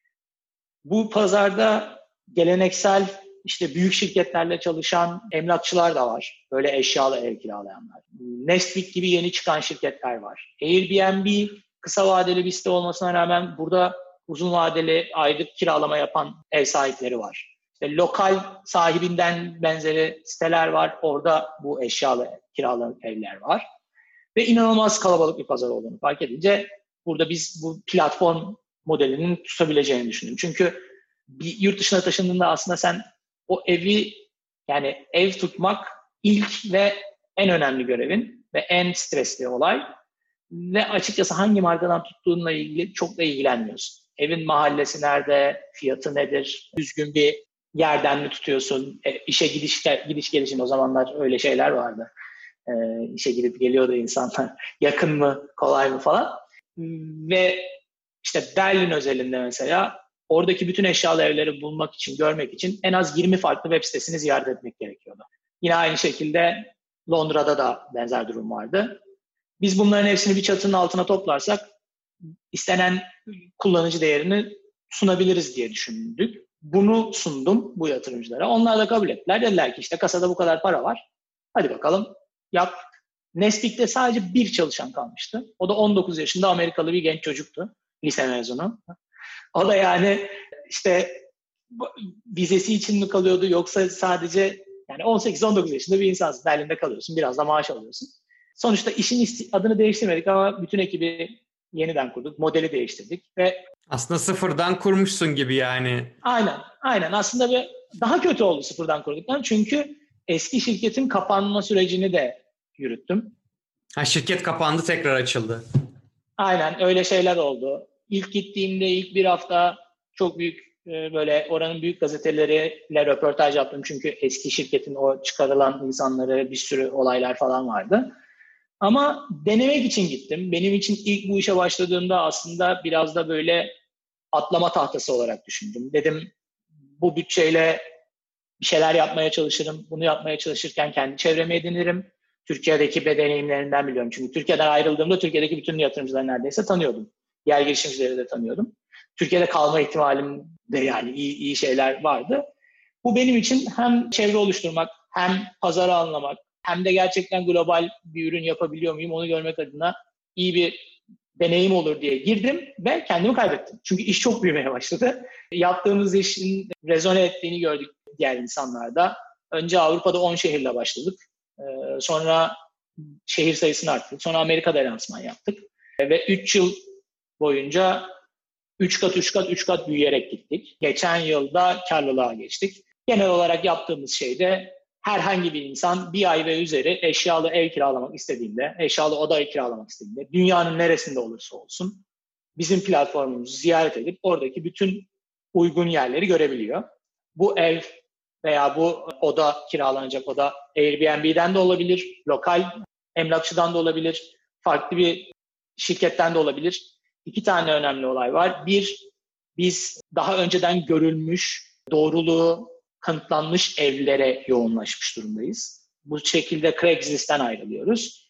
bu pazarda geleneksel işte büyük şirketlerle çalışan emlakçılar da var. Böyle eşyalı ev kiralayanlar. Nestbik gibi yeni çıkan şirketler var. Airbnb kısa vadeli bir site olmasına rağmen burada uzun vadeli aylık kiralama yapan ev sahipleri var. İşte lokal sahibinden benzeri siteler var. Orada bu eşyalı kiralı evler var. Ve inanılmaz kalabalık bir pazar olduğunu fark edince burada biz bu platform modelinin tutabileceğini düşündüm. Çünkü bir yurt dışına taşındığında aslında sen o evi, yani ev tutmak ilk ve en önemli görevin ve en stresli olay. Ve açıkçası hangi markadan tuttuğunla ilgili çok da ilgilenmiyorsun. Evin mahallesi nerede, fiyatı nedir, düzgün bir yerden mi tutuyorsun, e, işe gidiş, gidiş gelişin o zamanlar öyle şeyler vardı. E, işe gidip geliyordu insanlar, yakın mı, kolay mı falan. Ve işte Berlin özelinde mesela oradaki bütün eşyalı evleri bulmak için, görmek için en az yirmi farklı web sitesini ziyaret etmek gerekiyordu. Yine aynı şekilde Londra'da da benzer durum vardı. Biz bunların hepsini bir çatının altına toplarsak istenen kullanıcı değerini sunabiliriz diye düşündük. Bunu sundum bu yatırımcılara. Onlar da kabul ettiler. Dediler ki işte kasada bu kadar para var. Hadi bakalım yap. Nesbik'te sadece bir çalışan kalmıştı. O da on dokuz yaşında Amerikalı bir genç çocuktu. Lise mezunu. O da yani işte vizesi için mi kalıyordu yoksa sadece yani on sekiz on dokuz yaşında bir insansın. Berlin'de kalıyorsun. Biraz da maaş alıyorsun. Sonuçta işin adını değiştirmedik ama bütün ekibi yeniden kurduk. Modeli değiştirdik ve aslında sıfırdan kurmuşsun gibi yani. Aynen. Aynen. Aslında bir, daha kötü oldu sıfırdan kurduktan. Çünkü eski şirketin kapanma sürecini de yürüttüm. Ha, şirket kapandı, tekrar açıldı. Aynen. Öyle şeyler oldu. İlk gittiğimde ilk bir hafta çok büyük böyle oranın büyük gazeteleriyle röportaj yaptım. Çünkü eski şirketin o çıkarılan insanları bir sürü olaylar falan vardı. Ama denemek için gittim. Benim için ilk bu işe başladığımda aslında biraz da böyle atlama tahtası olarak düşündüm. Dedim bu bütçeyle bir şeyler yapmaya çalışırım. Bunu yapmaya çalışırken kendi çevremi edinirim. Türkiye'deki deneyimlerinden biliyorum. Çünkü Türkiye'den ayrıldığımda Türkiye'deki bütün yatırımcıları neredeyse tanıyordum. Diğer girişimcileri de tanıyordum. Türkiye'de kalma ihtimalim de yani iyi, iyi şeyler vardı. Bu benim için hem çevre oluşturmak, hem pazarı anlamak, hem de gerçekten global bir ürün yapabiliyor muyum onu görmek adına iyi bir deneyim olur diye girdim ve kendimi kaybettim. Çünkü iş çok büyümeye başladı. Yaptığımız işin rezone ettiğini gördük diğer insanlarda. Önce Avrupa'da on şehirle başladık. Sonra şehir sayısını arttırdık. Sonra Amerika'da lansman yaptık. Ve üç yıl boyunca üç kat, üç kat, üç kat büyüyerek gittik. Geçen yılda karlılığa geçtik. Genel olarak yaptığımız şey de herhangi bir insan bir ay ve üzeri eşyalı ev kiralamak istediğinde, eşyalı oda kiralamak istediğinde, dünyanın neresinde olursa olsun bizim platformumuzu ziyaret edip oradaki bütün uygun yerleri görebiliyor. Bu ev veya bu oda kiralanacak oda Airbnb'den de olabilir, lokal emlakçıdan da olabilir, farklı bir şirketten de olabilir. İki tane önemli olay var. Bir, biz daha önceden görülmüş, doğruluğu kanıtlanmış evlere yoğunlaşmış durumdayız. Bu şekilde Craigslist'ten ayrılıyoruz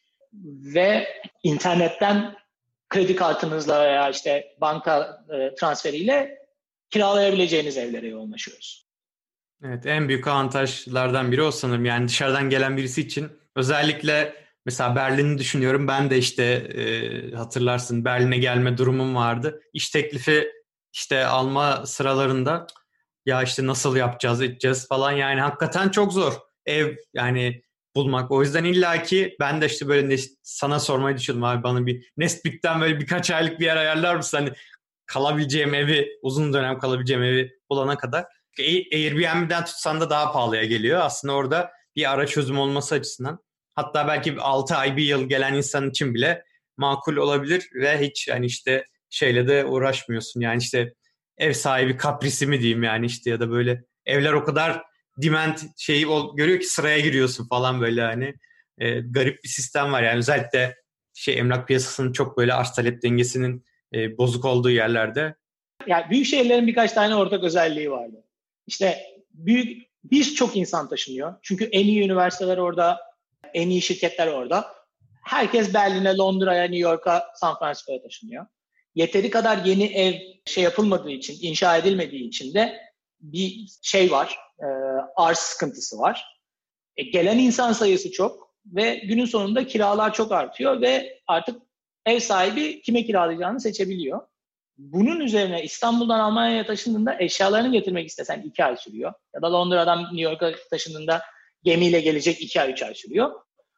ve internetten kredi kartınızla veya işte banka e, transferiyle kiralayabileceğiniz evlere yoğunlaşıyoruz. Evet, en büyük avantajlardan biri o sanırım. Yani dışarıdan gelen birisi için özellikle mesela Berlin'i düşünüyorum. Ben de işte e, hatırlarsın Berlin'e gelme durumum vardı. İş teklifi işte alma sıralarında ya işte nasıl yapacağız, edeceğiz falan, yani hakikaten çok zor ev yani bulmak. O yüzden illaki ben de işte böyle sana sormayı düşündüm abi, bana bir Nestbik'ten böyle birkaç aylık bir yer ayarlar mısın? Hani kalabileceğim evi, uzun dönem kalabileceğim evi bulana kadar. Airbnb'den tutsan da daha pahalıya geliyor. Aslında orada bir ara çözüm olması açısından. Hatta belki altı ay, bir yıl gelen insan için bile makul olabilir ve hiç yani işte şeyle de uğraşmıyorsun. Yani işte ev sahibi kaprisi mi diyeyim yani işte, ya da böyle evler o kadar demand şeyi görüyor ki sıraya giriyorsun falan böyle hani. E, garip bir sistem var yani, özellikle şey emlak piyasasının çok böyle arz talep dengesinin e, bozuk olduğu yerlerde. Yani büyük şehirlerin birkaç tane ortak özelliği vardı. İşte büyük birçok insan taşınıyor. Çünkü en iyi üniversiteler orada, en iyi şirketler orada. Herkes Berlin'e, Londra'ya, New York'a, San Francisco'ya taşınıyor. Yeteri kadar yeni ev şey yapılmadığı için, inşa edilmediği için de bir şey var, e, arz sıkıntısı var. E, gelen insan sayısı çok ve günün sonunda kiralar çok artıyor ve artık ev sahibi kime kiralayacağını seçebiliyor. Bunun üzerine İstanbul'dan Almanya'ya taşındığında eşyalarını getirmek istesen iki ay sürüyor. Ya da Londra'dan New York'a taşındığında gemiyle gelecek iki ay, üç ay sürüyor.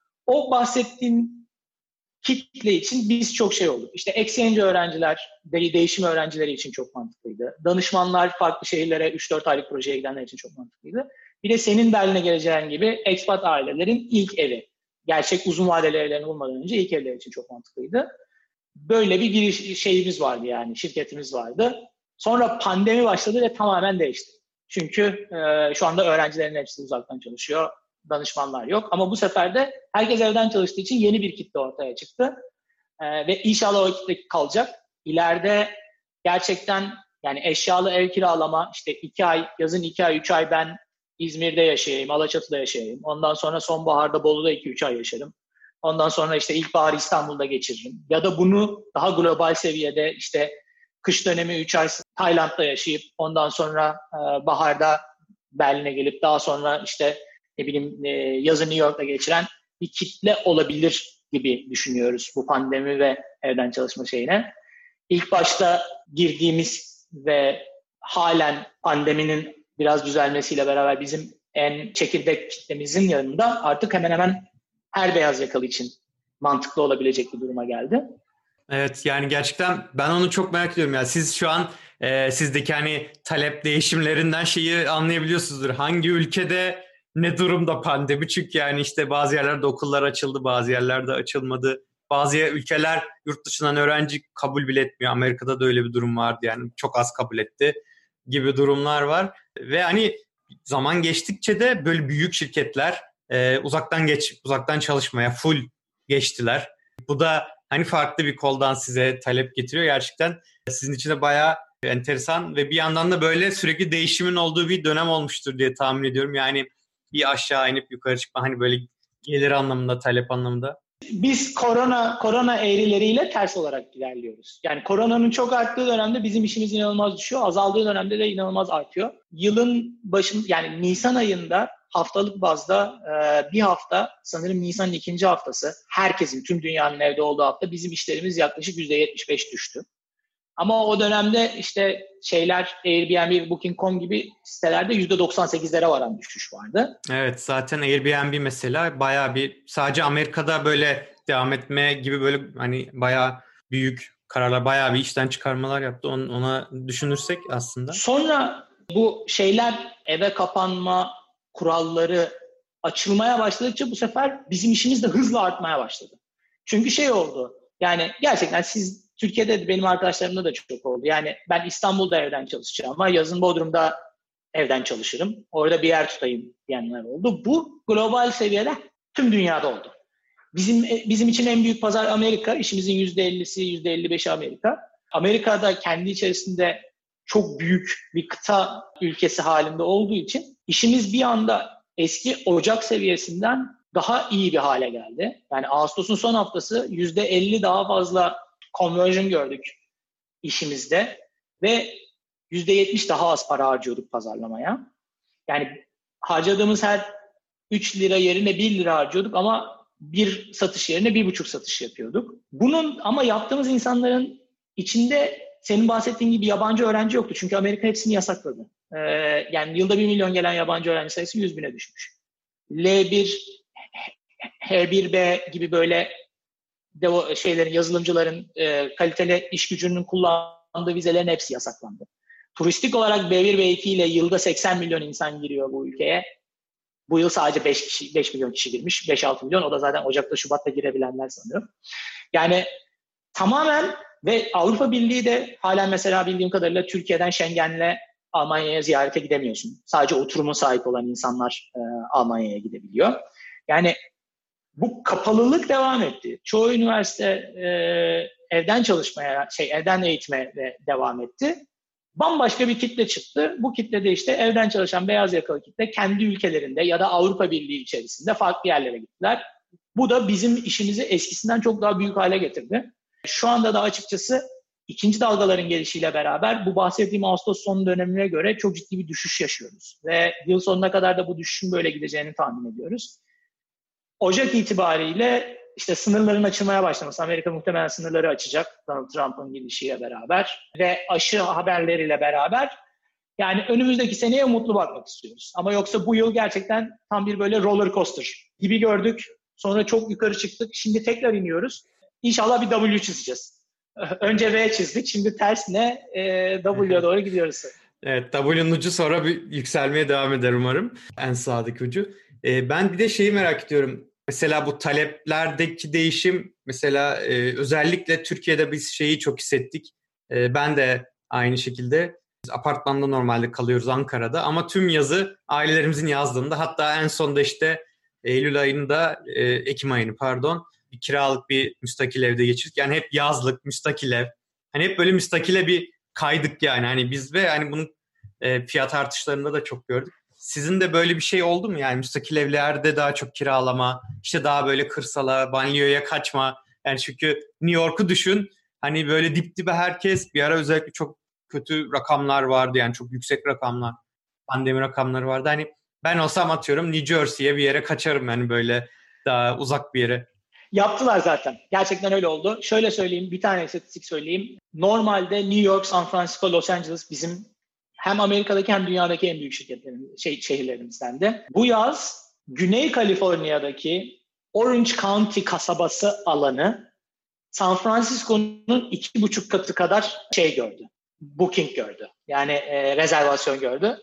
O bahsettiğim kitle için biz çok şey olduk. İşte exchange öğrenciler, değişim öğrencileri için çok mantıklıydı. Danışmanlar farklı şehirlere üç dört aylık projeye gidenler için çok mantıklıydı. Bir de senin Berlin'e geleceğin gibi expat ailelerin ilk evi. Gerçek uzun vadeli evlerini bulmadan önce ilk evler için çok mantıklıydı. Böyle bir giriş şeyimiz vardı yani, şirketimiz vardı. Sonra pandemi başladı ve tamamen değişti. Çünkü e, şu anda öğrencilerin hepsi uzaktan çalışıyor. Danışmanlar yok. Ama bu sefer de herkes evden çalıştığı için yeni bir kitle ortaya çıktı. Ee, ve inşallah o ekipte kalacak. İleride gerçekten yani eşyalı ev kiralama, işte iki ay, yazın iki ay, üç ay ben İzmir'de yaşayayım, Alaçatı'da yaşayayım. Ondan sonra sonbaharda Bolu'da iki üç ay yaşarım. Ondan sonra işte ilkbaharı İstanbul'da geçiririm. Ya da bunu daha global seviyede işte kış dönemi üç ay Tayland'da yaşayıp ondan sonra e, baharda Berlin'e gelip daha sonra işte ne bileyim e, yazı New York'ta geçiren bir kitle olabilir gibi düşünüyoruz bu pandemi ve evden çalışma şeyine. İlk başta girdiğimiz ve halen pandeminin biraz düzelmesiyle beraber bizim en çekirdek kitlemizin yanında artık hemen hemen her beyaz yakalı için mantıklı olabilecek bir duruma geldi. Evet, yani gerçekten ben onu çok merak ediyorum ya. Siz şu an e, sizdeki hani talep değişimlerinden şeyi anlayabiliyorsunuzdur. Hangi ülkede ne durumda pandemi? Çünkü yani işte bazı yerlerde okullar açıldı, bazı yerlerde açılmadı. Bazı ülkeler yurt dışından öğrenci kabul bile etmiyor. Amerika'da da öyle bir durum vardı, yani çok az kabul etti gibi durumlar var. Ve hani zaman geçtikçe de böyle büyük şirketler e, uzaktan geç uzaktan çalışmaya full geçtiler. Bu da hani farklı bir koldan size talep getiriyor. Gerçekten sizin için de bayağı enteresan ve bir yandan da böyle sürekli değişimin olduğu bir dönem olmuştur diye tahmin ediyorum. Yani bir aşağı inip yukarı çıkma, hani böyle gelir anlamında, talep anlamında. Biz korona korona eğrileriyle ters olarak ilerliyoruz. Yani koronanın çok arttığı dönemde bizim işimiz inanılmaz düşüyor. Azaldığı dönemde de inanılmaz artıyor. Yılın başında yani Nisan ayında haftalık bazda e, bir hafta, sanırım Nisan'ın ikinci haftası, herkesin, tüm dünyanın evde olduğu hafta bizim işlerimiz yaklaşık yüzde yetmiş beş düştü. Ama o dönemde işte şeyler Airbnb, Booking nokta com gibi sitelerde yüzde doksan sekizlere varan düşüş vardı. Evet, zaten Airbnb mesela bayağı bir, sadece Amerika'da böyle devam etme gibi böyle hani bayağı büyük kararlar, bayağı bir işten çıkarmalar yaptı. Onu, ona düşünürsek aslında. Sonra bu şeyler, eve kapanma kuralları açılmaya başladıkça bu sefer bizim işimiz de hızla artmaya başladı. Çünkü şey oldu, yani gerçekten siz Türkiye'de de, benim arkadaşlarımda da çok oldu. Yani ben İstanbul'da evden çalışacağım ama yazın Bodrum'da evden çalışırım. Orada bir yer tutayım diyenler oldu. Bu global seviyede tüm dünyada oldu. Bizim bizim için en büyük pazar Amerika. İşimizin yüzde ellisi, yüzde elli beşi Amerika. Amerika'da kendi içerisinde çok büyük bir kıta ülkesi halinde olduğu için işimiz bir anda eski Ocak seviyesinden daha iyi bir hale geldi. Yani Ağustos'un son haftası yüzde elli daha fazla conversion gördük işimizde ve yüzde yetmiş daha az para harcıyorduk pazarlamaya. Yani harcadığımız her üç lira yerine bir lira harcıyorduk ama bir satış yerine bir buçuk satış yapıyorduk. Bunun ama yaptığımız insanların içinde senin bahsettiğin gibi yabancı öğrenci yoktu. Çünkü Amerika hepsini yasakladı. Ee, yani yılda bir milyon gelen yabancı öğrenci sayısı yüz bine düşmüş. L bir, H bir B gibi böyle de şeylerin, yazılımcıların e, kaliteli iş gücünün kullandığı vizelerin hepsi yasaklandı. Turistik olarak B bir, B iki ile yılda seksen milyon insan giriyor bu ülkeye. Bu yıl sadece beş kişi, beş milyon kişi girmiş. beş altı milyon. O da zaten Ocak'ta, Şubat'ta girebilenler sanıyorum. Yani tamamen, ve Avrupa Birliği de halen mesela bildiğim kadarıyla Türkiye'den Schengen'le Almanya'ya ziyarete gidemiyorsun. Sadece oturuma sahip olan insanlar e, Almanya'ya gidebiliyor. Yani bu kapalılık devam etti. Çoğu üniversite e, evden çalışmaya, şey evden eğitmeye devam etti. Bambaşka bir kitle çıktı. Bu kitlede işte evden çalışan beyaz yakalı kitle kendi ülkelerinde ya da Avrupa Birliği içerisinde farklı yerlere gittiler. Bu da bizim işimizi eskisinden çok daha büyük hale getirdi. Şu anda da açıkçası ikinci dalgaların gelişiyle beraber bu bahsettiğim Ağustos sonu dönemine göre çok ciddi bir düşüş yaşıyoruz. Ve yıl sonuna kadar da bu düşüşün böyle gideceğini tahmin ediyoruz. Ocak itibariyle işte sınırların açılmaya başlaması, Amerika muhtemelen sınırları açacak Donald Trump'ın gidişiyle beraber ve aşı haberleriyle beraber, yani önümüzdeki seneye umutlu bakmak istiyoruz. Ama yoksa bu yıl gerçekten tam bir böyle roller coaster gibi gördük. Sonra çok yukarı çıktık. Şimdi tekrar iniyoruz. İnşallah bir W çizeceğiz. Önce V çizdik. Şimdi ters ne? E, W'ye doğru gidiyoruz. Evet, W'nin ucu sonra bir yükselmeye devam eder umarım. En sağdaki ucu. Ee, ben bir de şeyi merak ediyorum. Mesela bu taleplerdeki değişim, mesela e, özellikle Türkiye'de biz şeyi çok hissettik. E, ben de aynı şekilde biz apartmanda normalde kalıyoruz Ankara'da ama tüm yazı ailelerimizin yazdığında, hatta en sonda işte Eylül ayında, e, Ekim ayını pardon, bir kiralık bir müstakil evde geçirdik. Yani hep yazlık, müstakil ev. Hani hep böyle müstakile bir kaydık yani. Hani biz ve hani bunun e, fiyat artışlarında da çok gördük. Sizin de böyle bir şey oldu mu? Yani müstakil evlerde daha çok kiralama, işte daha böyle kırsala, banliyoya kaçma. Yani çünkü New York'u düşün. Hani böyle dip dibe herkes, bir ara özellikle çok kötü rakamlar vardı. Yani çok yüksek rakamlar, pandemi rakamları vardı. Hani ben olsam atıyorum New Jersey'ye bir yere kaçarım, yani böyle daha uzak bir yere. Yaptılar zaten. Gerçekten öyle oldu. Şöyle söyleyeyim, bir tane istatistik söyleyeyim. Normalde New York, San Francisco, Los Angeles bizim hem Amerika'daki hem dünyadaki en büyük şirketlerimiz, şey, şehirlerimizden de. Bu yaz Güney Kaliforniya'daki Orange County kasabası alanı San Francisco'nun iki buçuk katı kadar şey gördü. Booking gördü. Yani e, rezervasyon gördü.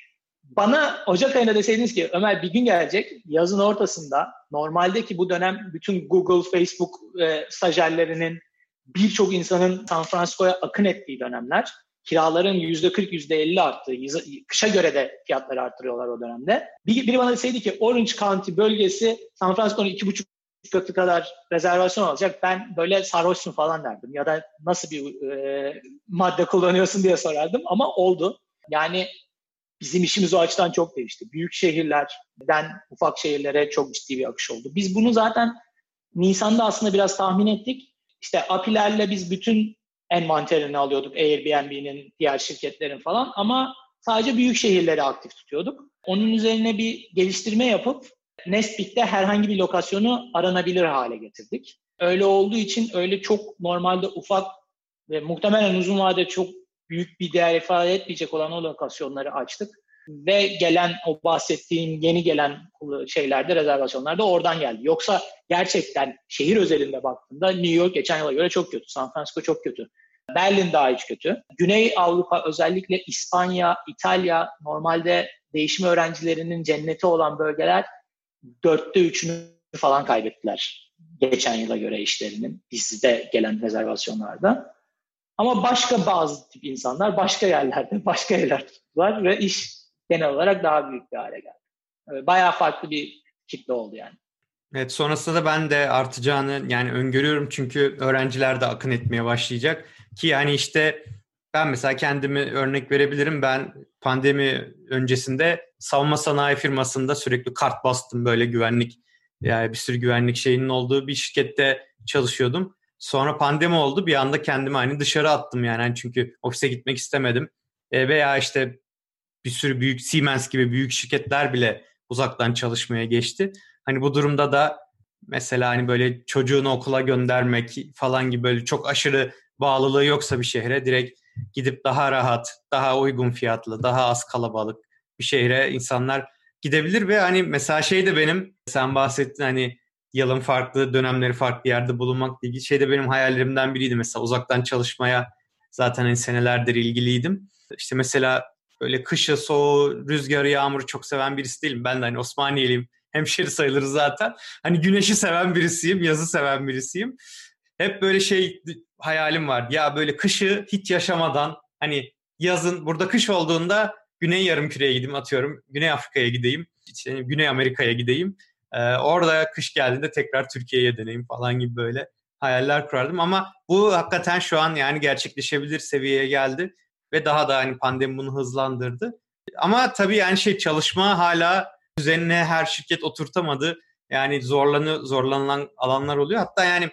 Bana Ocak ayında deseydiniz ki Ömer bir gün gelecek yazın ortasında, normalde ki bu dönem bütün Google, Facebook e, stajyerlerinin birçok insanın San Francisco'ya akın ettiği dönemler, kiraların yüzde kırk yüzde elli arttığı, kışa göre de fiyatları arttırıyorlar o dönemde. Bir, biri bana deseydi ki Orange County bölgesi San Francisco'nun iki buçuk katı kadar rezervasyon alacak, ben böyle sarhoşsun falan derdim ya da nasıl bir e, madde kullanıyorsun diye sorardım, ama oldu. Yani bizim işimiz o açıdan çok değişti. Büyük şehirlerden ufak şehirlere çok ciddi bir akış oldu. Biz bunu zaten Nisan'da aslında biraz tahmin ettik. İşte A P I'lerle biz bütün envanterini alıyorduk, Airbnb'nin, diğer şirketlerin falan, ama sadece büyük şehirleri aktif tutuyorduk. Onun üzerine bir geliştirme yapıp Nestpeak'te herhangi bir lokasyonu aranabilir hale getirdik. Öyle olduğu için öyle çok normalde ufak ve muhtemelen uzun vadede çok büyük bir değer ifade etmeyecek olan o lokasyonları açtık. Ve gelen o bahsettiğim yeni gelen şeylerde, rezervasyonlar da oradan geldi. Yoksa gerçekten şehir özelinde baktığında New York geçen yıla göre çok kötü. San Francisco çok kötü. Berlin daha hiç kötü. Güney Avrupa, özellikle İspanya, İtalya, normalde değişim öğrencilerinin cenneti olan bölgeler dörtte üçünü falan kaybettiler geçen yıla göre işlerinin bizde gelen rezervasyonlarda. Ama başka bazı tip insanlar başka yerlerde başka yerler tuttular ve iş genel olarak daha büyük bir hale geldi. Bayağı farklı bir kitle oldu yani. Evet, sonrasında da ben de artacağını yani öngörüyorum, çünkü öğrenciler de akın etmeye başlayacak ki yani işte ben mesela kendimi örnek verebilirim. Ben pandemi öncesinde savunma sanayi firmasında sürekli kart bastım, böyle güvenlik, yani bir sürü güvenlik şeyinin olduğu bir şirkette çalışıyordum. Sonra pandemi oldu, bir anda kendimi hani dışarı attım yani, yani çünkü ofise gitmek istemedim. E, veya işte bir sürü büyük Siemens gibi büyük şirketler bile uzaktan çalışmaya geçti. Hani bu durumda da mesela hani böyle çocuğunu okula göndermek falan gibi böyle çok aşırı bağlılığı yoksa bir şehre direkt gidip daha rahat, daha uygun fiyatlı, daha az kalabalık bir şehre insanlar gidebilir. Ve hani mesela şey de benim, sen bahsettin hani yılın farklı dönemleri farklı yerde bulunmakla ilgili, şey de benim hayallerimden biriydi. Mesela uzaktan çalışmaya zaten hani senelerdir ilgiliydim. İşte mesela böyle kışı, soğuğu, rüzgarı, yağmuru çok seven birisi değilim. Ben de hani Osmaniyeliyim. Hemşeri sayılırız zaten. Hani güneşi seven birisiyim, yazı seven birisiyim. Hep böyle şey hayalim var. Ya böyle kışı hiç yaşamadan, hani yazın burada kış olduğunda Güney Yarımküre'ye gideyim, atıyorum. Güney Afrika'ya gideyim. İşte Güney Amerika'ya gideyim. Ee, orada kış geldiğinde tekrar Türkiye'ye döneyim falan gibi böyle hayaller kurardım. Ama bu hakikaten şu an yani gerçekleşebilir seviyeye geldi. Ve daha da hani pandemi bunu hızlandırdı. Ama tabii yani şey, çalışma hala düzenine her şirket oturtamadı. Yani zorlanı, zorlanılan alanlar oluyor. Hatta yani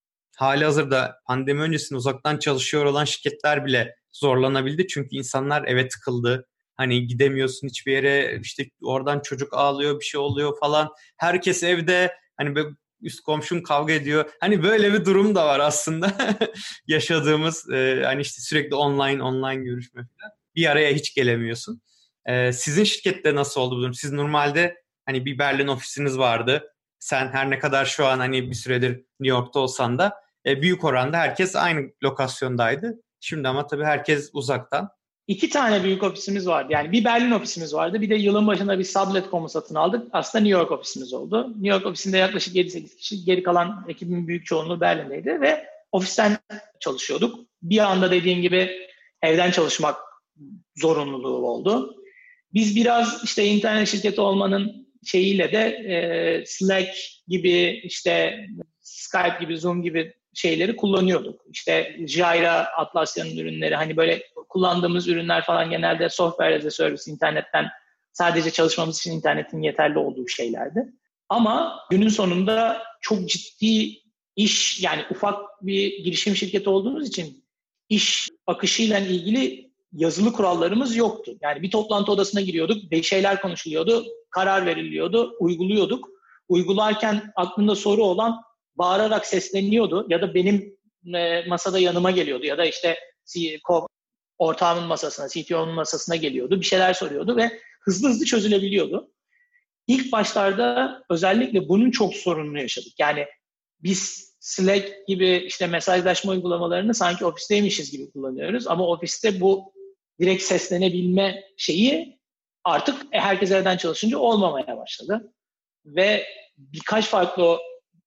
halihazırda pandemi öncesinde uzaktan çalışıyor olan şirketler bile zorlanabildi. Çünkü insanlar eve tıkıldı. Hani gidemiyorsun hiçbir yere, işte oradan çocuk ağlıyor, bir şey oluyor falan. Herkes evde, hani böyle üst komşum kavga ediyor. Hani böyle bir durum da var aslında. Yaşadığımız e, hani işte sürekli online online görüşme falan. Bir araya hiç gelemiyorsun. E, sizin şirkette nasıl oldu bu durum? Siz normalde hani bir Berlin ofisiniz vardı. Sen her ne kadar şu an hani bir süredir New York'ta olsan da e, büyük oranda herkes aynı lokasyondaydı. Şimdi ama tabii herkes uzaktan. İki tane büyük ofisimiz vardı. Yani bir Berlin ofisimiz vardı. Bir de yılın başında bir Sublet nokta com'u satın aldık. Aslında New York ofisimiz oldu. New York ofisinde yaklaşık yedi sekiz kişi. Geri kalan ekibin büyük çoğunluğu Berlin'deydi ve ofisten çalışıyorduk. Bir anda dediğin gibi evden çalışmak zorunluluğu oldu. Biz biraz işte internet şirketi olmanın şeyiyle de e, Slack gibi, işte Skype gibi, Zoom gibi şeyleri kullanıyorduk. İşte Jira, Atlassian'ın ürünleri, hani böyle kullandığımız ürünler falan genelde software as a service, internetten sadece çalışmamız için internetin yeterli olduğu şeylerdi. Ama günün sonunda çok ciddi iş, yani ufak bir girişim şirketi olduğumuz için iş akışıyla ilgili yazılı kurallarımız yoktu. Yani bir toplantı odasına giriyorduk, bir şeyler konuşuluyordu, karar veriliyordu, uyguluyorduk. Uygularken aklında soru olan bağırarak sesleniyordu ya da benim e, masada yanıma geliyordu ya da işte C E O, ortağımın masasına, C T O'nun masasına geliyordu, bir şeyler soruyordu ve hızlı hızlı çözülebiliyordu. İlk başlarda özellikle bunun çok sorununu yaşadık. Yani biz Slack gibi işte mesajlaşma uygulamalarını sanki ofisteymişiz gibi kullanıyoruz ama ofiste bu direkt seslenebilme şeyi artık herkes evden çalışınca olmamaya başladı. Ve birkaç farklı,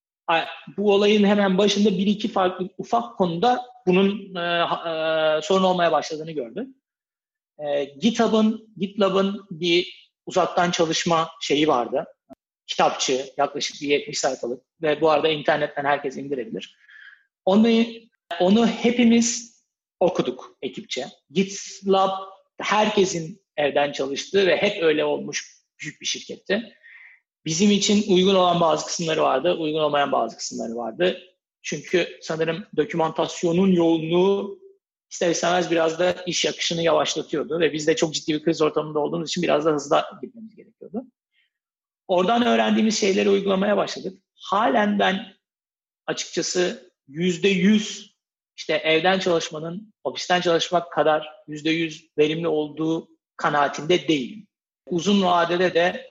bu olayın hemen başında bir iki farklı ufak konuda bunun e, e, sorun olmaya başladığını gördüm. E, GitHub'ın, GitLab'ın bir uzaktan çalışma şeyi vardı. Kitapçı, yaklaşık bir yetmiş sayfalık ve bu arada internetten herkes indirebilir. Onu, onu hepimiz okuduk ekipçe. GitLab herkesin evden çalıştığı ve hep öyle olmuş büyük bir şirketti. Bizim için uygun olan bazı kısımları vardı, uygun olmayan bazı kısımları vardı. Çünkü sanırım dokümantasyonun yoğunluğu ister istemez biraz da iş akışını yavaşlatıyordu ve biz de çok ciddi bir kriz ortamında olduğumuz için biraz da hızlı gitmemiz gerekiyordu. Oradan öğrendiğimiz şeyleri uygulamaya başladık. Halen ben açıkçası yüzde yüz işte evden çalışmanın ofisten çalışmak kadar yüzde yüz verimli olduğu kanaatinde değilim. Uzun vadede de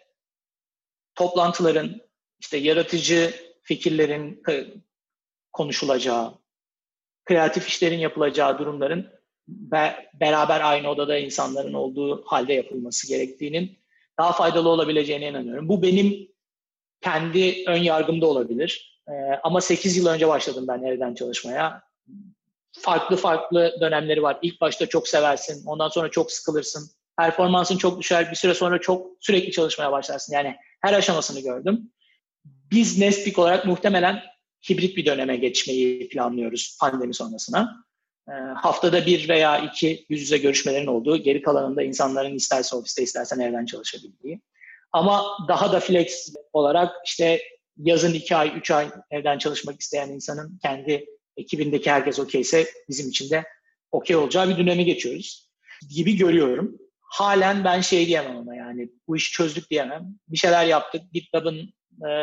toplantıların, işte yaratıcı fikirlerin konuşulacağı, kreatif işlerin yapılacağı durumların be- beraber aynı odada insanların olduğu halde yapılması gerektiğinin daha faydalı olabileceğine inanıyorum. Bu benim kendi ön yargımda olabilir. Ee, ama sekiz yıl önce başladım ben evden çalışmaya. Farklı farklı dönemleri var. İlk başta çok seversin, ondan sonra çok sıkılırsın. Performansın çok düşer, bir süre sonra çok sürekli çalışmaya başlarsın. Yani her aşamasını gördüm. Biz Nestbik olarak muhtemelen hibrit bir döneme geçmeyi planlıyoruz pandemi sonrasına. E, haftada bir veya iki yüz yüze görüşmelerin olduğu, geri kalanında insanların isterse ofiste istersen evden çalışabildiği. Ama daha da flex olarak işte yazın iki ay, üç ay evden çalışmak isteyen insanın kendi ekibindeki herkes okeyse bizim için de okey olacağı bir dönemi geçiyoruz gibi görüyorum. Halen ben şey diyemem ama yani bu işi çözdük diyemem. Bir şeyler yaptık. GitLab'ın e,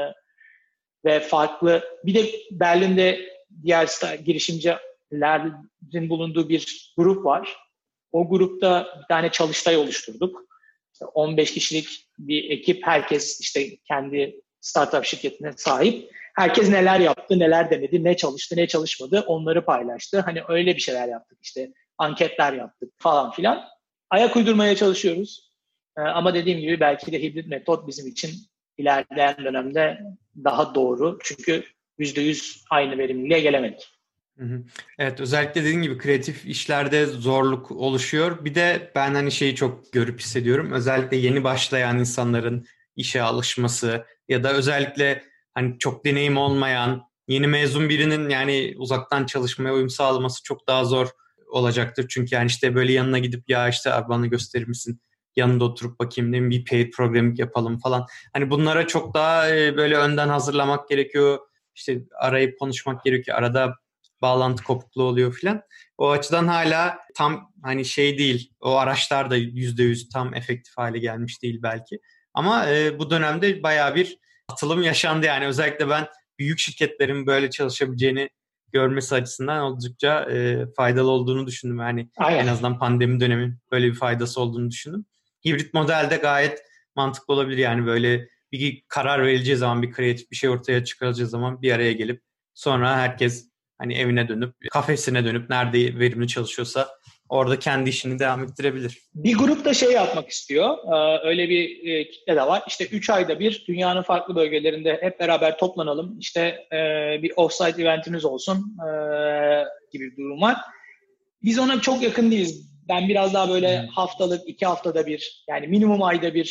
ve farklı, bir de Berlin'de diğer girişimcilerin bulunduğu bir grup var. O grupta bir tane çalıştay oluşturduk. İşte on beş kişilik bir ekip, herkes işte kendi startup şirketine sahip. Herkes neler yaptı, neler denedi, ne çalıştı, ne çalışmadı onları paylaştı. Hani öyle bir şeyler yaptık, işte anketler yaptık falan filan. Ayak uydurmaya çalışıyoruz. Ee, ama dediğim gibi belki de hibrit metot bizim için ilerleyen dönemde daha doğru. Çünkü yüzde yüz aynı verimliliğe gelemedik. Hı hı. Evet, özellikle dediğin gibi kreatif işlerde zorluk oluşuyor. Bir de ben hani şeyi çok görüp hissediyorum. Özellikle yeni başlayan insanların işe alışması ya da özellikle hani çok deneyim olmayan yeni mezun birinin yani uzaktan çalışmaya uyum sağlaması çok daha zor olacaktır. Çünkü yani işte böyle yanına gidip ya işte abi bana gösterir misin? Yanında oturup bakayım değil mi? Bir paid programming yapalım falan. Hani bunlara çok daha böyle önden hazırlamak gerekiyor. İşte arayıp konuşmak gerekiyor. Arada bağlantı kopukluğu oluyor filan. O açıdan hala tam hani şey değil. O araçlar da yüzde yüz tam efektif hale gelmiş değil belki. Ama e, bu dönemde bayağı bir atılım yaşandı yani. Özellikle ben büyük şirketlerin böyle çalışabileceğini görmesi açısından oldukça e, faydalı olduğunu düşündüm. Yani Aynen. en azından pandemi dönemi böyle bir faydası olduğunu düşündüm. Hibrit modelde gayet mantıklı olabilir yani böyle bir karar verileceği zaman, bir kreatif bir şey ortaya çıkaracağı zaman bir araya gelip sonra herkes hani evine dönüp, kafesine dönüp nerede verimli çalışıyorsa orada kendi işini devam ettirebilir. Bir grup da şey yapmak istiyor. Öyle bir kitle de var. İşte üç ayda bir dünyanın farklı bölgelerinde hep beraber toplanalım. İşte bir off-site eventimiz olsun gibi bir durum var. Biz ona çok yakın değiliz. Ben biraz daha böyle haftalık, iki haftada bir, yani minimum ayda bir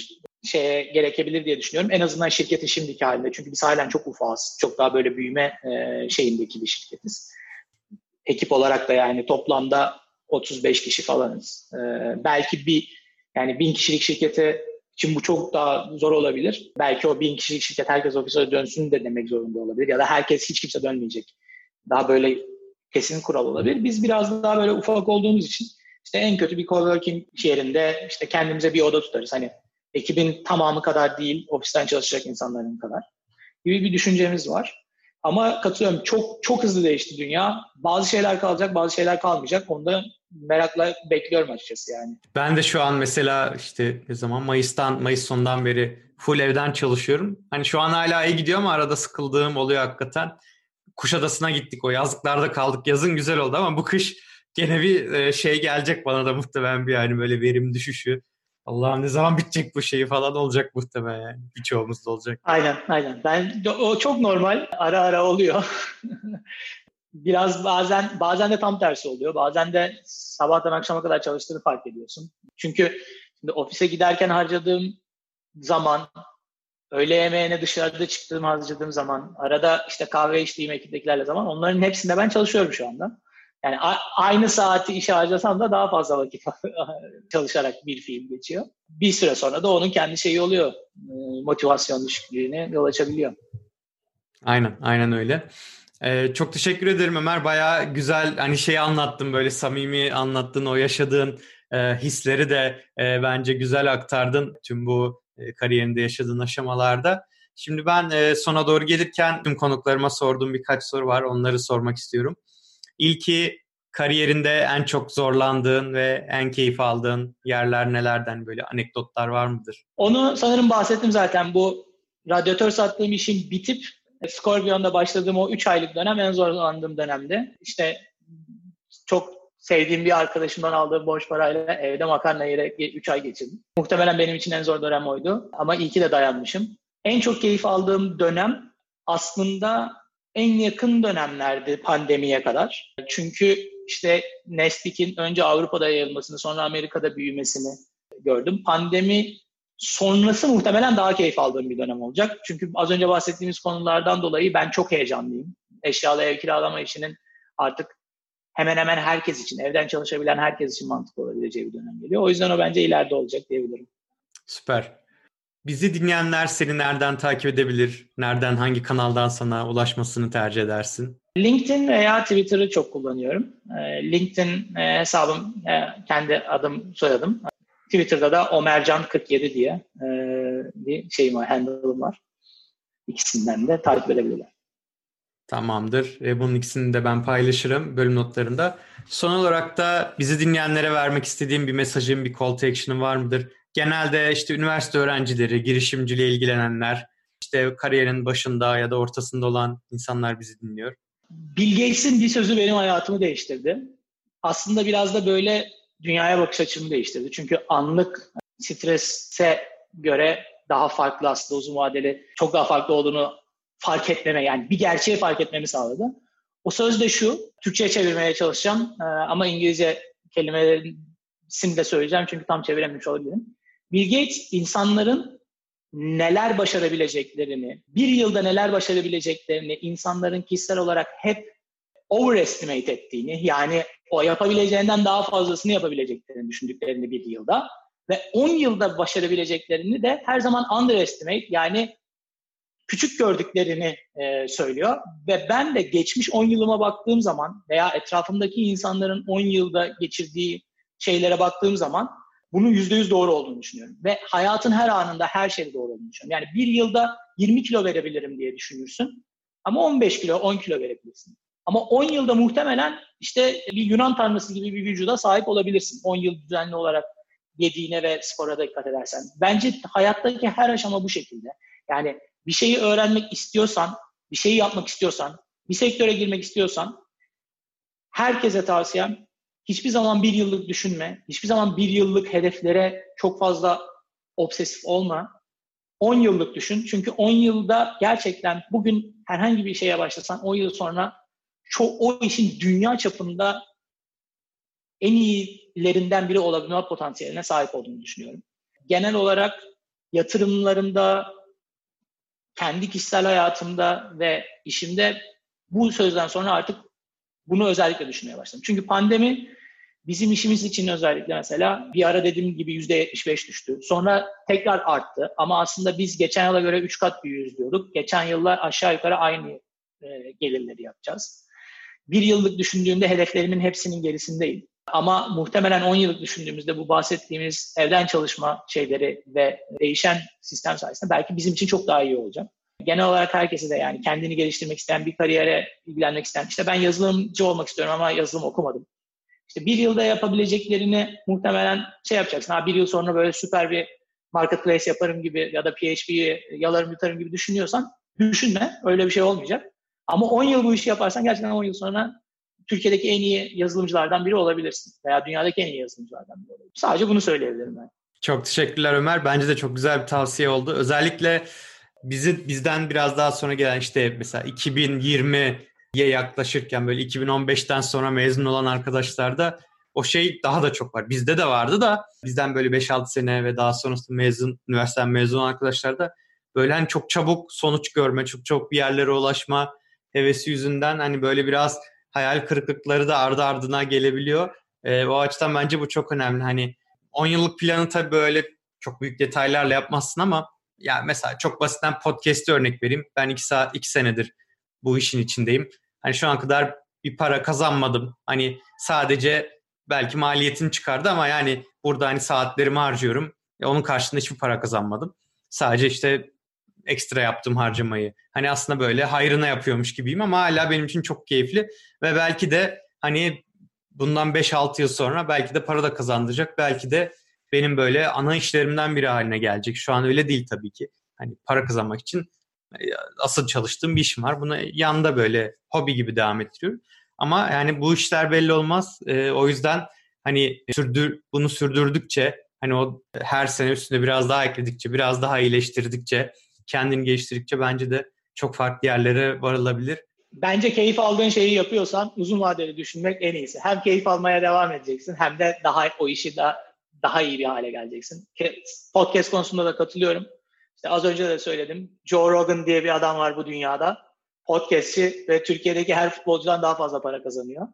şeye gerekebilir diye düşünüyorum. En azından şirketin şimdiki halinde. Çünkü biz halen çok ufağız. Çok daha böyle büyüme e, şeyindeki bir şirketiz. Ekip olarak da yani toplamda otuz beş kişi falanız. E, belki bir yani bin kişilik şirkete için bu çok daha zor olabilir. Belki o bin kişilik şirket herkes ofise dönsün de demek zorunda olabilir. Ya da herkes hiç kimse dönmeyecek. Daha böyle kesin kural olabilir. Biz biraz daha böyle ufak olduğumuz için işte en kötü bir coworking yerinde işte kendimize bir oda tutarız. Hani ekibin tamamı kadar değil, ofisten çalışacak insanların kadar gibi bir düşüncemiz var. Ama katılıyorum, çok çok hızlı değişti dünya. Bazı şeyler kalacak, bazı şeyler kalmayacak. Onu da merakla bekliyorum açıkçası yani. Ben de şu an mesela işte ne zaman Mayıs'tan Mayıs sonundan beri full evden çalışıyorum. Hani şu an hala iyi gidiyor ama arada sıkıldığım oluyor hakikaten. Kuşadası'na gittik, o yazlıklarda kaldık. Yazın güzel oldu ama bu kış gene bir şey gelecek bana da muhtemelen, bir yani böyle verim düşüşü. Allah'ım ne zaman bitecek bu şeyi falan olacak muhtemelen yani. Birçoğumuzda olacak. Aynen, aynen. Ben o çok normal. Ara ara oluyor. Biraz bazen bazen de tam tersi oluyor. Bazen de sabahtan akşama kadar çalıştığını fark ediyorsun. Çünkü şimdi ofise giderken harcadığım zaman, öğle yemeğine dışarıda çıktığım harcadığım zaman, arada işte kahve içtiğim ekiptekilerle zaman, onların hepsinde ben çalışıyorum şu anda. Yani a- aynı saati işe harcasam da daha fazla vakit çalışarak bir fiil geçiyor. Bir süre sonra da onun kendi şeyi oluyor. Motivasyon düşüklüğüne yol açabiliyor. Aynen, aynen öyle. Ee, çok teşekkür ederim Ömer. Bayağı güzel hani şeyi anlattın, böyle samimi anlattın, o yaşadığın e, hisleri de e, bence güzel aktardın tüm bu e, kariyerinde yaşadığın aşamalarda. Şimdi ben e, sona doğru gelirken tüm konuklarıma sorduğum birkaç soru var. Onları sormak istiyorum. İlki, kariyerinde en çok zorlandığın ve en keyif aldığın yerler nelerden, böyle anekdotlar var mıdır? Onu sanırım bahsettim zaten. Bu radyatör sattığım işin bitip Scorpion'da başladığım o üç aylık dönem en zorlandığım dönemdi. İşte çok sevdiğim bir arkadaşımdan aldığım borç parayla evde makarna yiyerek üç ay geçirdim. Muhtemelen benim için en zor dönem oydu. Ama iyi ki de dayanmışım. En çok keyif aldığım dönem aslında en yakın dönemlerdi pandemiye kadar. Çünkü işte Nesquik'in önce Avrupa'da yayılmasını, sonra Amerika'da büyümesini gördüm. Pandemi sonrası muhtemelen daha keyif aldığım bir dönem olacak. Çünkü az önce bahsettiğimiz konulardan dolayı ben çok heyecanlıyım. Eşyalı ev kiralama işinin artık hemen hemen herkes için, evden çalışabilen herkes için mantıklı olabileceği bir dönem geliyor. O yüzden o bence ileride olacak diyebilirim. Süper. Bizi dinleyenler seni nereden takip edebilir? Nereden, hangi kanaldan sana ulaşmasını tercih edersin? LinkedIn veya Twitter'ı çok kullanıyorum. LinkedIn hesabım kendi adım, soyadım. Twitter'da da Omercan kırk yedi diye bir şeyim var, handle'ım var. İkisinden de takip edebilirler. Tamamdır. E, bunun ikisini de ben paylaşırım bölüm notlarında. Son olarak da bizi dinleyenlere vermek istediğim bir mesajın, bir call to action'ın var mıdır? Genelde işte üniversite öğrencileri, girişimciliğe ilgilenenler, işte kariyerin başında ya da ortasında olan insanlar bizi dinliyor. Bill Gates'in bir sözü benim hayatımı değiştirdi. Aslında biraz da böyle dünyaya bakış açımı değiştirdi. Çünkü anlık strese göre daha farklı, aslında uzun vadeli çok daha farklı olduğunu fark etmeme, yani bir gerçeği fark etmemi sağladı. O söz de şu, Türkçe'ye çevirmeye çalışacağım ama İngilizce kelimelerini de söyleyeceğim çünkü tam çevirememiş olabilirim. Bill Gates insanların neler başarabileceklerini, bir yılda neler başarabileceklerini insanların kişisel olarak hep overestimate ettiğini, yani o yapabileceğinden daha fazlasını yapabileceklerini düşündüklerini bir yılda ve on yılda başarabileceklerini de her zaman underestimate, yani küçük gördüklerini e, söylüyor. Ve ben de geçmiş on yılıma baktığım zaman veya etrafımdaki insanların on yılda geçirdiği şeylere baktığım zaman bunun yüzde yüz doğru olduğunu düşünüyorum. Ve hayatın her anında her şeyde doğru olduğunu düşünüyorum. Yani bir yılda yirmi kilo verebilirim diye düşünürsün. Ama on beş kilo, on kilo verebilirsin. Ama on yılda muhtemelen işte bir Yunan tanrısı gibi bir vücuda sahip olabilirsin. on yıl düzenli olarak yediğine ve spora da dikkat edersen. Bence hayattaki her aşama bu şekilde. Yani bir şeyi öğrenmek istiyorsan, bir şeyi yapmak istiyorsan, bir sektöre girmek istiyorsan herkese tavsiyem, hiçbir zaman bir yıllık düşünme, hiçbir zaman bir yıllık hedeflere çok fazla obsesif olma. on yıllık düşün. Çünkü on yılda gerçekten bugün herhangi bir şeye başlasan on yıl sonra çok, o işin dünya çapında en iyilerinden biri olabilme potansiyeline sahip olduğunu düşünüyorum. Genel olarak yatırımlarımda, kendi kişisel hayatımda ve işimde bu sözden sonra artık bunu özellikle düşünmeye başladım. Çünkü pandemi bizim işimiz için özellikle mesela bir ara dediğim gibi yüzde yetmiş beş düştü. Sonra tekrar arttı ama aslında biz geçen yıla göre üç kat büyüyoruz diyorduk. Geçen yıllar aşağı yukarı aynı e, gelirleri yapacağız. Bir yıllık düşündüğümde hedeflerimin hepsinin gerisindeyim. Ama muhtemelen on yıllık düşündüğümüzde bu bahsettiğimiz evden çalışma şeyleri ve değişen sistem sayesinde belki bizim için çok daha iyi olacak. Genel olarak herkese de yani kendini geliştirmek isteyen, bir kariyere ilgilenmek isteyen, işte ben yazılımcı olmak istiyorum ama yazılım okumadım. İşte bir yılda yapabileceklerini muhtemelen şey yapacaksın. Ha bir yıl sonra böyle süper bir marketplace yaparım gibi ya da P H P'yi yalarım yutarım gibi düşünüyorsan düşünme. Öyle bir şey olmayacak. Ama on yıl bu işi yaparsan gerçekten on yıl sonra Türkiye'deki en iyi yazılımcılardan biri olabilirsin. Veya dünyadaki en iyi yazılımcılardan biri olabilirsin. Sadece bunu söyleyebilirim ben. Çok teşekkürler Ömer. Bence de çok güzel bir tavsiye oldu. Özellikle bizi bizden biraz daha sonra gelen işte mesela iki bin yirmiye yaklaşırken böyle iki bin on beşten sonra mezun olan arkadaşlarda o şey daha da çok var. Bizde de vardı da bizden böyle beş altı sene ve daha sonrasında mezun, üniversiteden mezun olan arkadaşlarda böyle hani çok çabuk sonuç görme, çok çok bir yerlere ulaşma hevesi yüzünden hani böyle biraz hayal kırıklıkları da ardı ardına gelebiliyor. E, o açıdan bence bu çok önemli. Hani on yıllık planı tabii böyle çok büyük detaylarla yapmazsın ama ya mesela çok basitten podcast'te örnek vereyim. Ben iki saat iki senedir bu işin içindeyim. Hani şu ana kadar bir para kazanmadım. Hani sadece belki maliyetini çıkardı ama yani burada hani saatlerimi harcıyorum. E onun karşılığında hiçbir para kazanmadım. Sadece işte ekstra yaptığım harcamayı. Hani aslında böyle hayrına yapıyormuş gibiyim ama hala benim için çok keyifli. Ve belki de hani bundan beş altı yıl sonra belki de para da kazandıracak. Belki de benim böyle ana işlerimden biri haline gelecek. Şu an öyle değil tabii ki. Hani para kazanmak için asıl çalıştığım bir işim var. Bunu yanında böyle hobi gibi devam ettiriyorum. Ama yani bu işler belli olmaz. Ee, o yüzden hani sürdür, bunu sürdürdükçe hani o her sene üstüne biraz daha ekledikçe, biraz daha iyileştirdikçe, kendini geliştirdikçe bence de çok farklı yerlere varılabilir. Bence keyif aldığın şeyi yapıyorsan uzun vadeli düşünmek en iyisi. Hem keyif almaya devam edeceksin hem de daha o işi daha, daha iyi bir hale geleceksin. Podcast konusunda da katılıyorum. İşte az önce de söyledim. Joe Rogan diye bir adam var bu dünyada. Podcastçi ve Türkiye'deki her futbolcudan daha fazla para kazanıyor.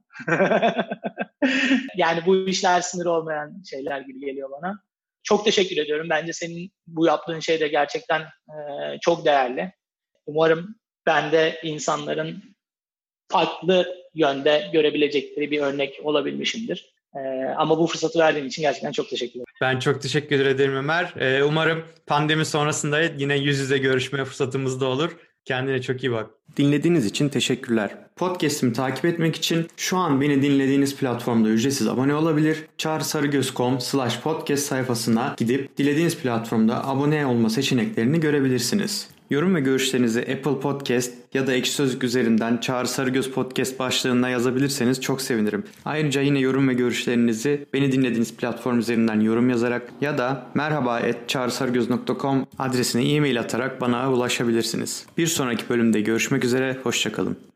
Yani bu işler sınırı olmayan şeyler gibi geliyor bana. Çok teşekkür ediyorum. Bence senin bu yaptığın şey de gerçekten e, çok değerli. Umarım ben de insanların farklı yönde görebilecekleri bir örnek olabilmişimdir. Ee, ama bu fırsatı verdiğin için gerçekten çok teşekkür ederim. Ben çok teşekkür ederim Ömer. Ee, umarım pandemi sonrasında yine yüz yüze görüşme fırsatımız da olur. Kendine çok iyi bak. Dinlediğiniz için teşekkürler. Podcast'imi takip etmek için şu an beni dinlediğiniz platformda ücretsiz abone olabilir. çağrısarıgöz nokta com slash podcast sayfasına gidip dilediğiniz platformda abone olma seçeneklerini görebilirsiniz. Yorum ve görüşlerinizi Apple Podcast ya da Ekşi Sözlük üzerinden Çağrı Sarıgöz Podcast başlığına yazabilirseniz çok sevinirim. Ayrıca yine yorum ve görüşlerinizi beni dinlediğiniz platform üzerinden yorum yazarak ya da merhaba at çağrısarıgöz nokta com adresine e-mail atarak bana ulaşabilirsiniz. Bir sonraki bölümde görüşmek üzere, hoşça kalın.